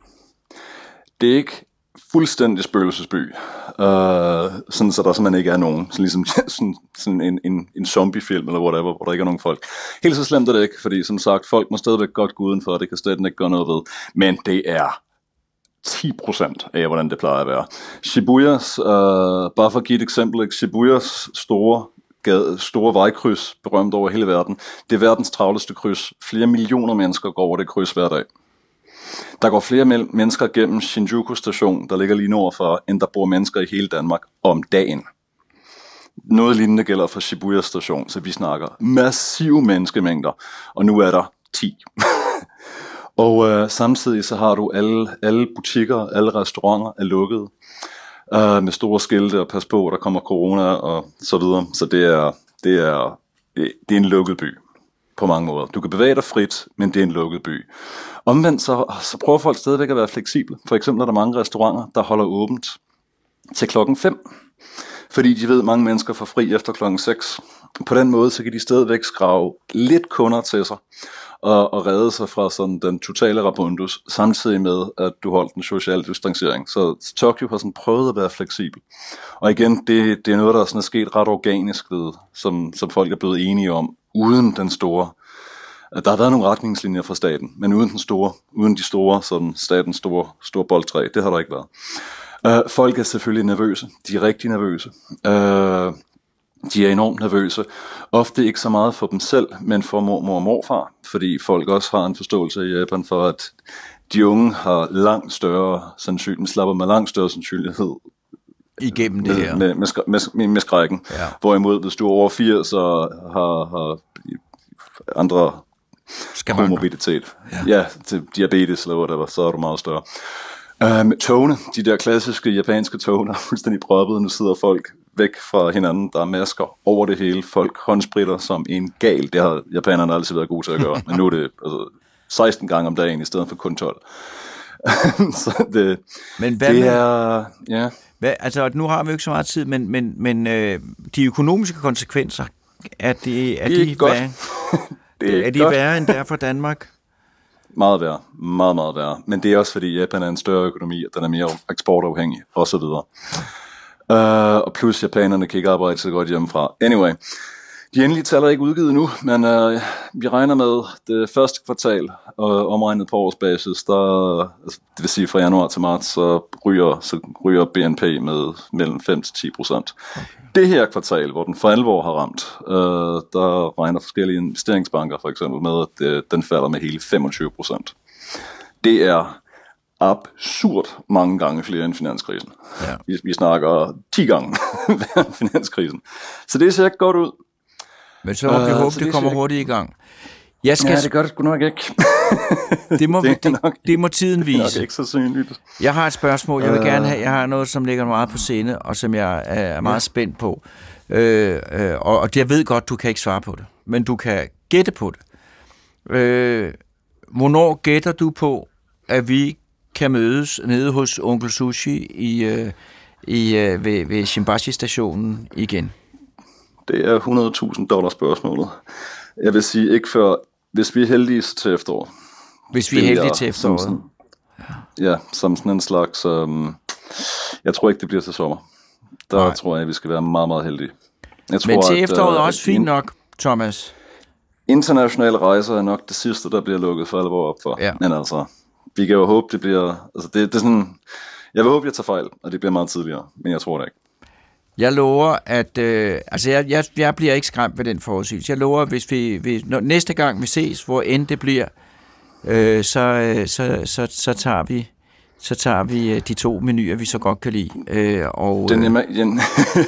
Det er ikke fuldstændig spøgelsesby, uh, sådan så der simpelthen ikke er nogen, sådan ligesom sådan, sådan en, en, en zombiefilm eller whatever, hvor der ikke er nogen folk. Helt så slemt er det ikke, fordi som sagt, folk må stadigvæk godt gå udenfor, og det kan stadig ikke gøre noget ved, men det er ti procent af, hvordan det plejer at være. Shibuyas, uh, bare for at give et eksempel, Shibuyas store gade, store vejkryds, berømt over hele verden, det er verdens travleste kryds. Flere millioner mennesker går over det kryds hver dag. Der går flere mennesker gennem Shinjuku station, der ligger lige nord for, end der bor mennesker i hele Danmark om dagen. Noget lignende gælder for Shibuya station, så vi snakker massive menneskemængder, og nu er der ti. Og øh, samtidig så har du alle, alle butikker, alle restauranter er lukket, øh, med store skilte og pas på, der kommer corona og så videre. Så det er, det er, det er en lukket by på mange måder. Du kan bevæge dig frit, men det er en lukket by. Omvendt så, så prøver folk stadigvæk at være fleksible. For eksempel er der mange restauranter, der holder åbent til klokken fem. Fordi de ved, at mange mennesker får fri efter klokken seks. På den måde, så kan de stadigvæk skrave lidt kunder til sig, og, og redde sig fra sådan den totale rabundus, samtidig med, at du holdt den sociale distancering. Så Tokyo har sådan prøvet at være fleksibel. Og igen, det, det er noget, der sådan er sket ret organisk ved, som, som folk er blevet enige om, uden den store. Der har været nogle retningslinjer fra staten, men uden den store, uden de store, sådan statens store, store boldtræ, det har der ikke været. Uh, folk er selvfølgelig nervøse. De er rigtig nervøse. Uh, de er enormt nervøse. Ofte ikke så meget for dem selv, men for mormor og morfar, fordi folk også har en forståelse i Japan for, at de unge har langt større sandsynlighed, slapper med langt større sandsynlighed igennem det her. Med, med, med, med, med skrækken. Ja. Hvorimod, hvis du er over firs og har, har andre komorbiditet, ja. ja, til diabetes eller whatever, så er du meget større. Um, togene, de der klassiske japanske tog, der er fuldstændig proppet. Nu sidder folk væk fra hinanden. Der er masker over det hele. Folk håndspritter som en gal. Det har japanerne altid været gode til at gøre. Men nu er det altså, seksten gange om dagen i stedet for kun tolv. Så det, men hvad det med, er... Ja. Hvad, altså, nu har vi jo ikke så meget tid, men, men, men øh, de økonomiske konsekvenser, er, det, er, det er de, godt. Værre, det er er de godt. værre end der for Danmark? Meget værre, meget, meget værre. Men det er også fordi Japan er en større økonomi, og den er mere eksportafhængig, og så videre. Uh, og plus japanerne kan ikke arbejde så godt hjemmefra. Anyway, de endelige tal er ikke udgivet nu, men uh, vi regner med det første kvartal, uh, omregnet på årsbasis, der, altså, det vil sige fra januar til marts, så ryger, så ryger B N P med mellem fem til ti procent. Okay. Det her kvartal, hvor den for alvor har ramt, øh, der regner forskellige investeringsbanker for eksempel med, at det, den falder med hele femogtyve procent. Det er absurd mange gange flere end finanskrisen. Ja. Vi, vi snakker ti gange hver finanskrisen. Så det ser ikke godt ud. Men så må vi uh, håbe, det, det kommer hurtigt i gang. Jeg skal... Ja, det gør det sgu nok ikke. det, må, det, det, det må tiden vise. Det er ikke så synligt. Jeg har et spørgsmål. Jeg vil uh... gerne have, jeg har noget, som ligger meget på sinde, og som jeg er meget ja. spændt på. Øh, øh, og, og jeg ved godt, du kan ikke svare på det, men du kan gætte på det. Øh, hvornår gætter du på, at vi kan mødes nede hos Onkel Sushi i, øh, i, øh, ved, ved Shimbashi-stationen igen? Det er hundrede tusind dollar spørgsmålet. Jeg vil sige ikke før, hvis vi er heldige til efterår. Hvis vi er heldige til efteråret. Som sådan, ja, som sådan en slags... Um, jeg tror ikke, det bliver til sommer. Der Nej. tror jeg, vi skal være meget, meget heldige. Jeg tror, Men til efteråret er uh, også fint nok, Thomas. Internationale rejser er nok det sidste, der bliver lukket for alvor op for. Ja. Men altså, vi kan jo håbe, det bliver... Altså, det, det er sådan... Jeg vil håbe, jeg tager fejl, og det bliver meget tidligere. Men jeg tror det ikke. Jeg lover, at øh, altså jeg, jeg, jeg bliver ikke skræmt ved den forudsigelse. Jeg lover, hvis vi, hvis, når, næste gang vi ses, hvor end det bliver, øh, så, øh, så, så, så tager vi så tager vi de to menuer, vi så godt kan lide. Øh, og, den, den,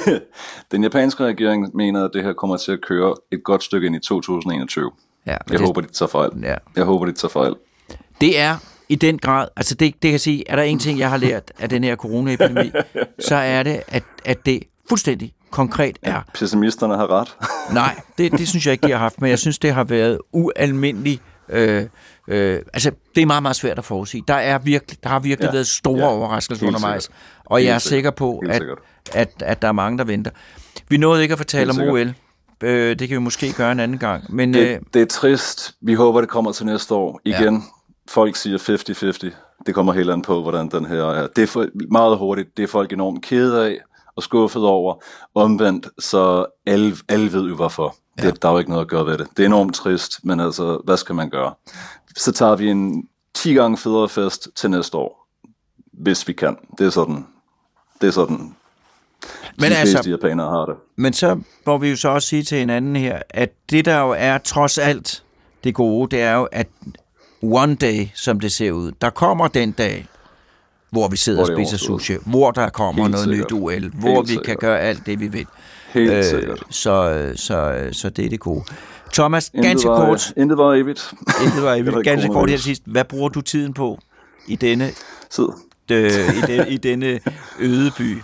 den japanske regering mener, at det her kommer til at køre et godt stykke ind i to tusind enogtyve. Ja, jeg det, håber, de tager fejl. Ja. Jeg håber, de tager fejl. Det er i den grad, altså det, det kan sige, er der en ting, jeg har lært af den her coronaepidemi, så er det, at, at det fuldstændig konkret er... Pessimisterne har ret. Nej, det, det synes jeg ikke, de har haft, men jeg synes, det har været ualmindeligt... Øh, øh, altså, det er meget, meget svært at forudsige. Der, er virkelig, der har virkelig ja, været store ja, overraskelser undervejs, og jeg er sikker på, at, at, at der er mange, der venter. Vi nåede ikke at fortælle om O L. Øh, det kan vi måske gøre en anden gang. Men, det, øh, det er trist. Vi håber, det kommer til næste år. Igen, ja. Folk siger halvtreds halvtreds. Det kommer helt an på, hvordan den her er. Det er for, meget hurtigt. Det er folk enormt kede af og skuffet over. Omvendt, så alle, alle ved jo hvorfor. Ja. Det, der er jo ikke noget at gøre ved det. Det er enormt trist, men altså, hvad skal man gøre? Så tager vi en ti gange federe fest til næste år, hvis vi kan. Det er sådan, det er sådan, men de altså, fleste japanere har det. Men så må vi jo så også sige til hinanden her, at det der jo er trods alt det gode, det er jo, at one day, som det ser ud, der kommer den dag, hvor vi sidder hvor og spiser sushi, hvor der kommer Helt noget sikkert. nyt O L, hvor Helt vi sikkert. kan gøre alt det, vi vil. Helt øh, sikkert. Så, så, så det er det gode. Thomas, intet ganske var, kort. Intet var evigt. Intet var evigt. Ganske kort her sidst. Hvad bruger du tiden på i denne, øh, i, de, i denne øde by?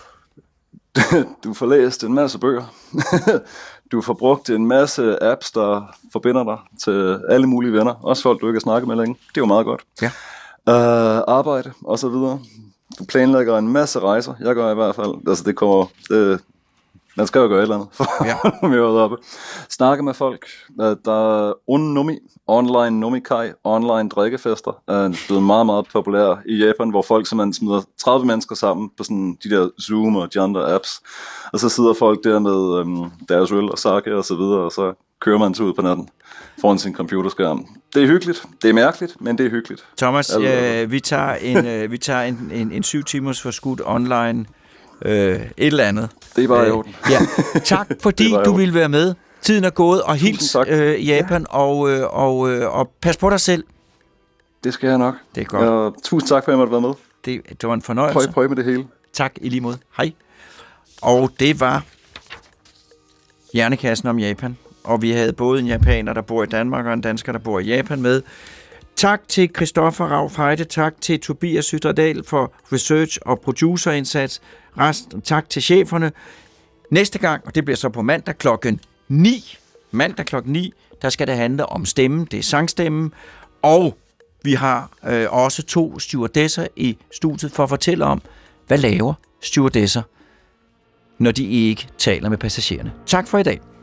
Du får læst en masse bøger. Du får brugt en masse apps, der forbinder dig til alle mulige venner. Også folk, du ikke har snakket med længe. Det er jo meget godt. Ja. Uh, arbejde og så videre. Du planlægger en masse rejser. Jeg gør i hvert fald. Altså det kommer... Det, Man skal jo gøre et eller andet, for Ja. at være oppe. Snakke med folk. Der er Onnomi, online nomikai, online drikkefester, er blevet meget, meget populær i Japan, hvor folk simpelthen smider tredive mennesker sammen på sådan de der Zoom og de andre apps, og så sidder folk der med øhm, deres øl og sake og så videre, og så kører man til ud på natten foran sin computerskærm. Det er hyggeligt, det er mærkeligt, men det er hyggeligt. Thomas, Altså, øh, vi tager en, øh, vi tager en, en, en syv timers forskudt online øh, et eller andet. Det er bare i Øh, orden. ja. Tak, fordi Det er bare i du orden. ville være med. Tiden er gået, og hils tak. øh, Japan, ja. og, øh, og, øh, og pas på dig selv. Det skal jeg nok. Det er godt. Ja, tusind tak for, at jeg måtte være med. Det, det var en fornøjelse. Prøv, prøv med det hele. Tak i lige måde. Hej. Og det var Hjernekassen om Japan. Og vi havde både en japaner, der bor i Danmark, og en dansker, der bor i Japan med. Tak til Christoffer Rauf Heide. Tak til Tobias Hydredal for research og producerindsats. Resten, tak til cheferne. Næste gang, og det bliver så på mandag klokken ni, mandag klokken ni, der skal det handle om stemmen. Det er sangstemmen. Og vi har øh, også to stewardesser i studiet for at fortælle om, hvad laver stewardesser, når de ikke taler med passagererne. Tak for i dag.